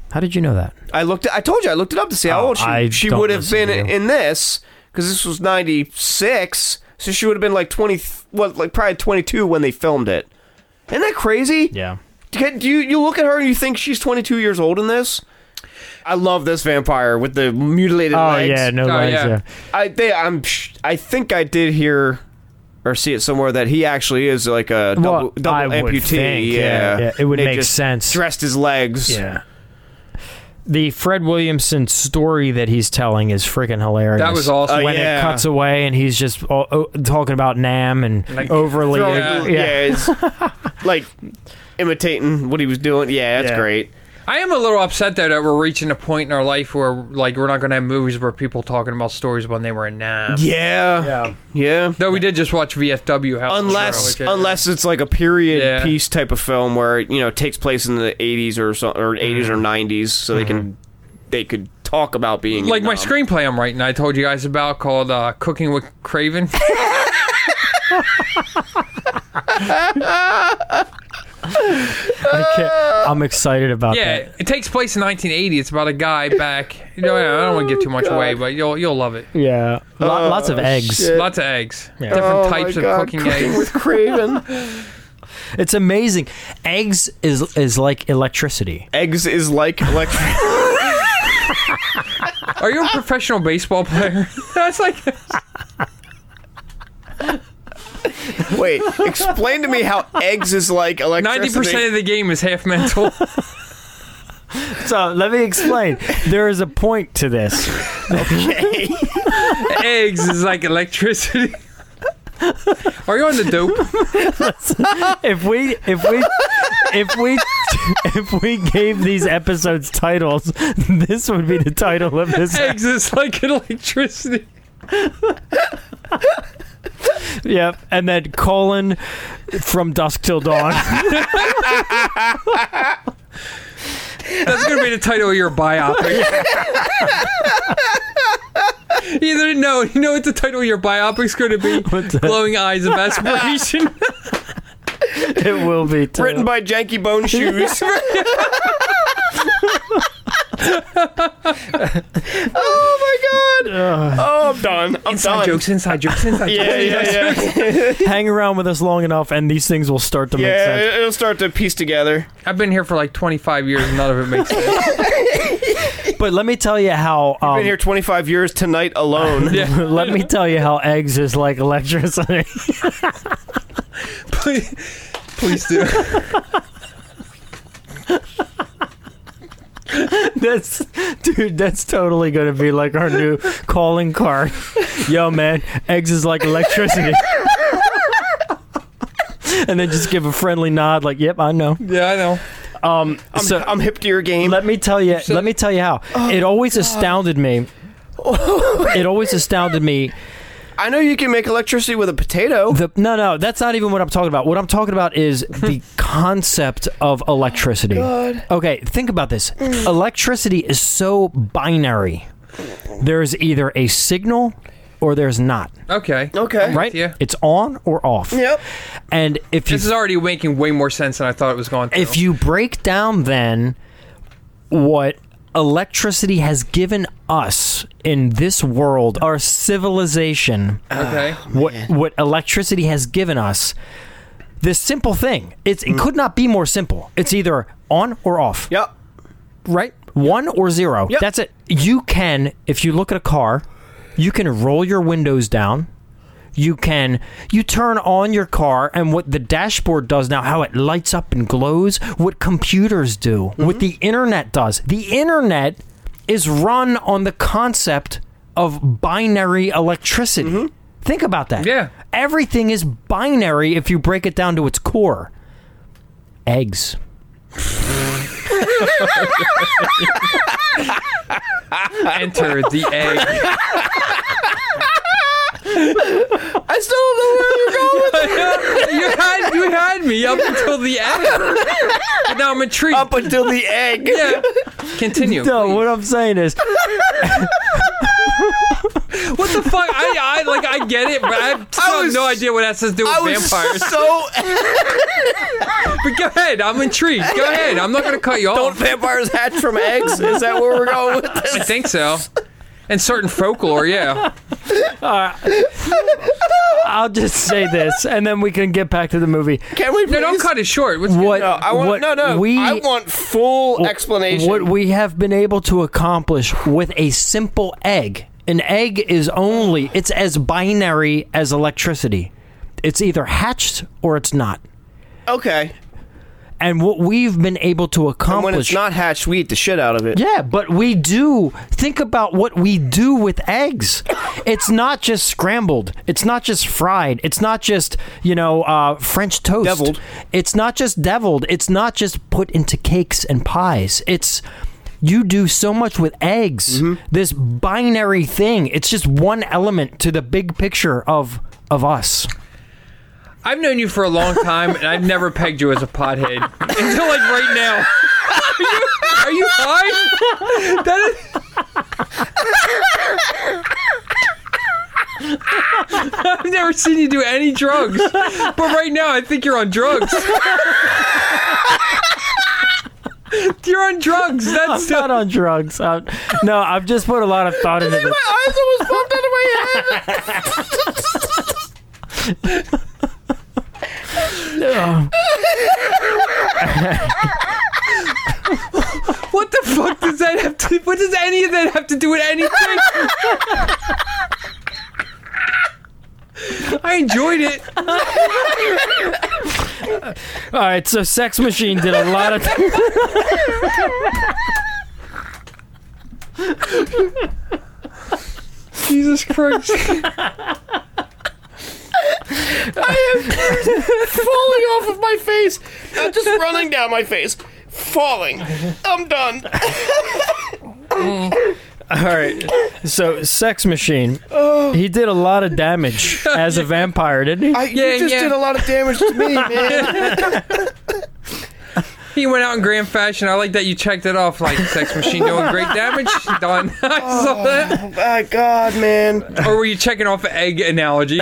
How did you know that? I looked. I told you I looked it up to see how Oh, old she I she don't would have listen been to you. in this, because this was ninety-six, so she would have been like twenty, well, like probably twenty-two when they filmed it. Isn't that crazy? Yeah. Do you you look at her and you think she's twenty-two years old in this? I love this vampire with the mutilated Oh legs. yeah, no Oh, legs. yeah. Yeah. I they, I'm sh- I think I did hear or see it somewhere that he actually is like a double, Well, double I would amputee. think, yeah, yeah. yeah, it would They make just sense. Dressed his legs. Yeah. The Fred Williamson story that he's telling is freaking hilarious. That was awesome. Oh, When yeah. it cuts away and he's just oh, oh, talking about Nam and Like, overly, throwing- Yeah, yeah. it's like imitating what he was doing. Yeah, that's Yeah. great. I am a little upset though that we're reaching a point in our life where like we're not going to have movies where people talking about stories when they were in Nam. Yeah, Yeah. yeah. Though we did just watch V F W House. Unless, Show, which- unless it's like a period Yeah. piece type of film where you know it takes place in the eighties or so, or eighties or nineties, so they can they could talk about being like in, my um, screenplay I'm writing, I told you guys about called uh, Cooking with Craven. I can't, I'm excited about Yeah, that. it takes place in nineteen eighty. It's about a guy back. You know, I don't want to give too much away, but you'll you'll love it. Yeah. Lo- lots of eggs. shit. Lots of eggs, Yeah. different Oh types my of God, cooking, cooking eggs. with Craven. It's amazing. Eggs is is like electricity. Eggs is like electric. Are you a professional baseball player? That's like Wait, explain to me how eggs is like electricity. ninety percent of the game is half mental. So let me explain. There is a point to this. Okay. Eggs is like electricity. Are you on the dope? If we if we if we if we gave these episodes titles, this would be the title of this. Eggs is like electricity. Yep, and then colon from dusk till dawn. That's gonna be the title of your biopic. Either no, you know what the title of your biopic's gonna be? What's that? Glowing Eyes of Aspiration. It will be too. Written by Janky Bone Shoes. Oh my god! Oh, I'm done. I'm Inside done. jokes, inside jokes, inside Yeah, jokes. yeah, yeah. Hang around with us long enough, and these things will start to make Yeah, sense. it'll start to piece together. I've been here for like twenty-five years and none of it makes sense. But let me tell you how. Um, Been here twenty-five years tonight alone. let me tell you how eggs is like electricity. please, please do. That's dude. That's totally gonna be like our new calling card. Yo, man, eggs is like electricity. And then just give a friendly nod, like, "Yep, I know." Yeah, I know. Um, I'm, so I'm hip to your game. let me tell you. So- let me tell you how. it always astounded me. It always astounded me. I know you can make electricity with a potato. The, no, no, that's not even what I'm talking about. What I'm talking about is the concept of electricity. God. Okay, think about this. Electricity is so binary. There's either a signal or there's not. Okay. Okay. Right? Yeah. It's on or off. Yep. And if you This is already making way more sense than I thought it was going to. if you break down then what electricity has given us in this world, our civilization, Okay. what what electricity has given us, this simple thing, it's it could not be more simple. It's either on or off, Yep. right? One or zero. Yep. That's it. You can, if you look at a car, you can roll your windows down. You can you turn on your car, and what the dashboard does now, how it lights up and glows, what computers do, what the internet does. The internet is run on the concept of binary electricity. Think about that. Yeah. Everything is binary if you break it down to its core. Eggs. Enter the egg. I still don't know where you're going with you had you had me up until the egg. But now I'm intrigued. up until the egg. Yeah. Continue. No, please. what I'm saying is, What the the fuck? I, I like I get it, but I still I was- have no idea what that has to do with I was vampires. so. But go ahead, I'm intrigued. Go ahead, I'm not gonna cut you Don't off. vampires hatch from eggs? Is that where we're going with this? I think so. And certain folklore, yeah. I'll just say this, and then we can get back to the movie. Can we? Please? No, don't cut it short. What's What? No, I want what no, no. We, I want full explanation. What we have been able to accomplish with a simple egg. An egg is only, it's as binary as electricity. It's either hatched or it's not. Okay. And what we've been able to accomplish. And when it's not hatched, we eat the shit out of it. Yeah, but we do. Think about what we do with eggs. It's not just scrambled. It's not just fried. It's not just, you know, uh, French toast. Deviled. It's not just deviled. It's not just put into cakes and pies. It's, you do so much with eggs. Mm-hmm. This binary thing. It's just one element to the big picture of of us. I've known you for a long time, and I've never pegged you as a pothead until like right now. Are you, are you high? That is... I've never seen you do any drugs, but right now I think you're on drugs. You're on drugs. That's I'm not on drugs. I'm, no, I've just put a lot of thought into this. My eyes almost popped out of my head. What the fuck does that have to? What does any of that have to do with anything? I enjoyed it. All right, so Sex Machine did a lot of. Jesus Christ. I am falling off of my face. Not just running down my face. Falling. I'm done. All right, so Sex Machine, he did a lot of damage as a vampire, didn't he? I, Yeah, you just yeah. did a lot of damage to me, man. He went out in grand fashion. I like that you checked it off. Like, Sex Machine doing great damage. Done. I saw that. Oh, my God, man. Or were you checking off an egg analogy?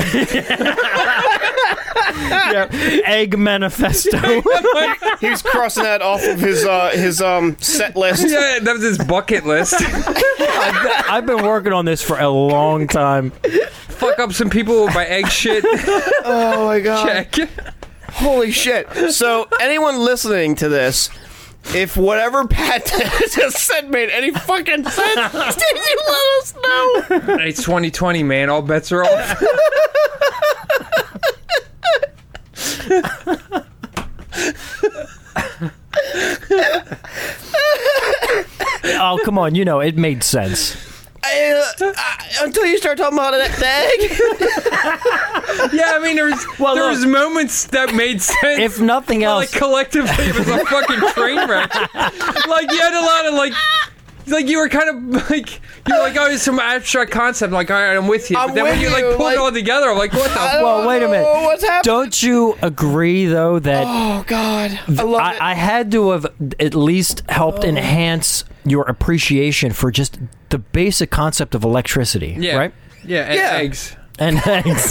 Yeah. Egg Manifesto. He was crossing that off of his uh, his um set list. Yeah, that was his bucket list. I've been working on this for a long time. Fuck up some people with my egg shit. Oh my God. Check. Holy shit. So, anyone listening to this, if whatever Pat just said made any fucking sense, can you let us know? It's twenty twenty, man. All bets are off. Oh, come on, you know, it made sense. I, uh, I, until you start talking about it, the egg. Yeah, I mean, there was, Well, there look. was moments that made sense. If nothing But, else, like, collectively, it was a fucking train wreck. Like, you had a lot of, like, like, you were kind of, like, you were like, oh, it's some abstract concept. Like, all right, I'm with you. I'm But then with when you, like, you, pull it like- all together, I'm like, what the I fuck? don't well, wait a minute. know what's happening? Don't you agree, though, that Oh, God. I love it. I, I had to have at least helped enhance your appreciation for just the basic concept of electricity, Yeah. right? Yeah, and Yeah. eggs. And eggs.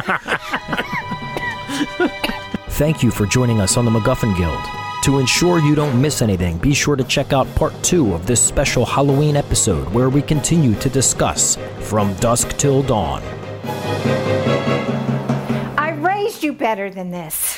Thank you for joining us on the MacGuffin Guild. To ensure you don't miss anything, be sure to check out part two of this special Halloween episode where we continue to discuss From Dusk Till Dawn. I raised you better than this.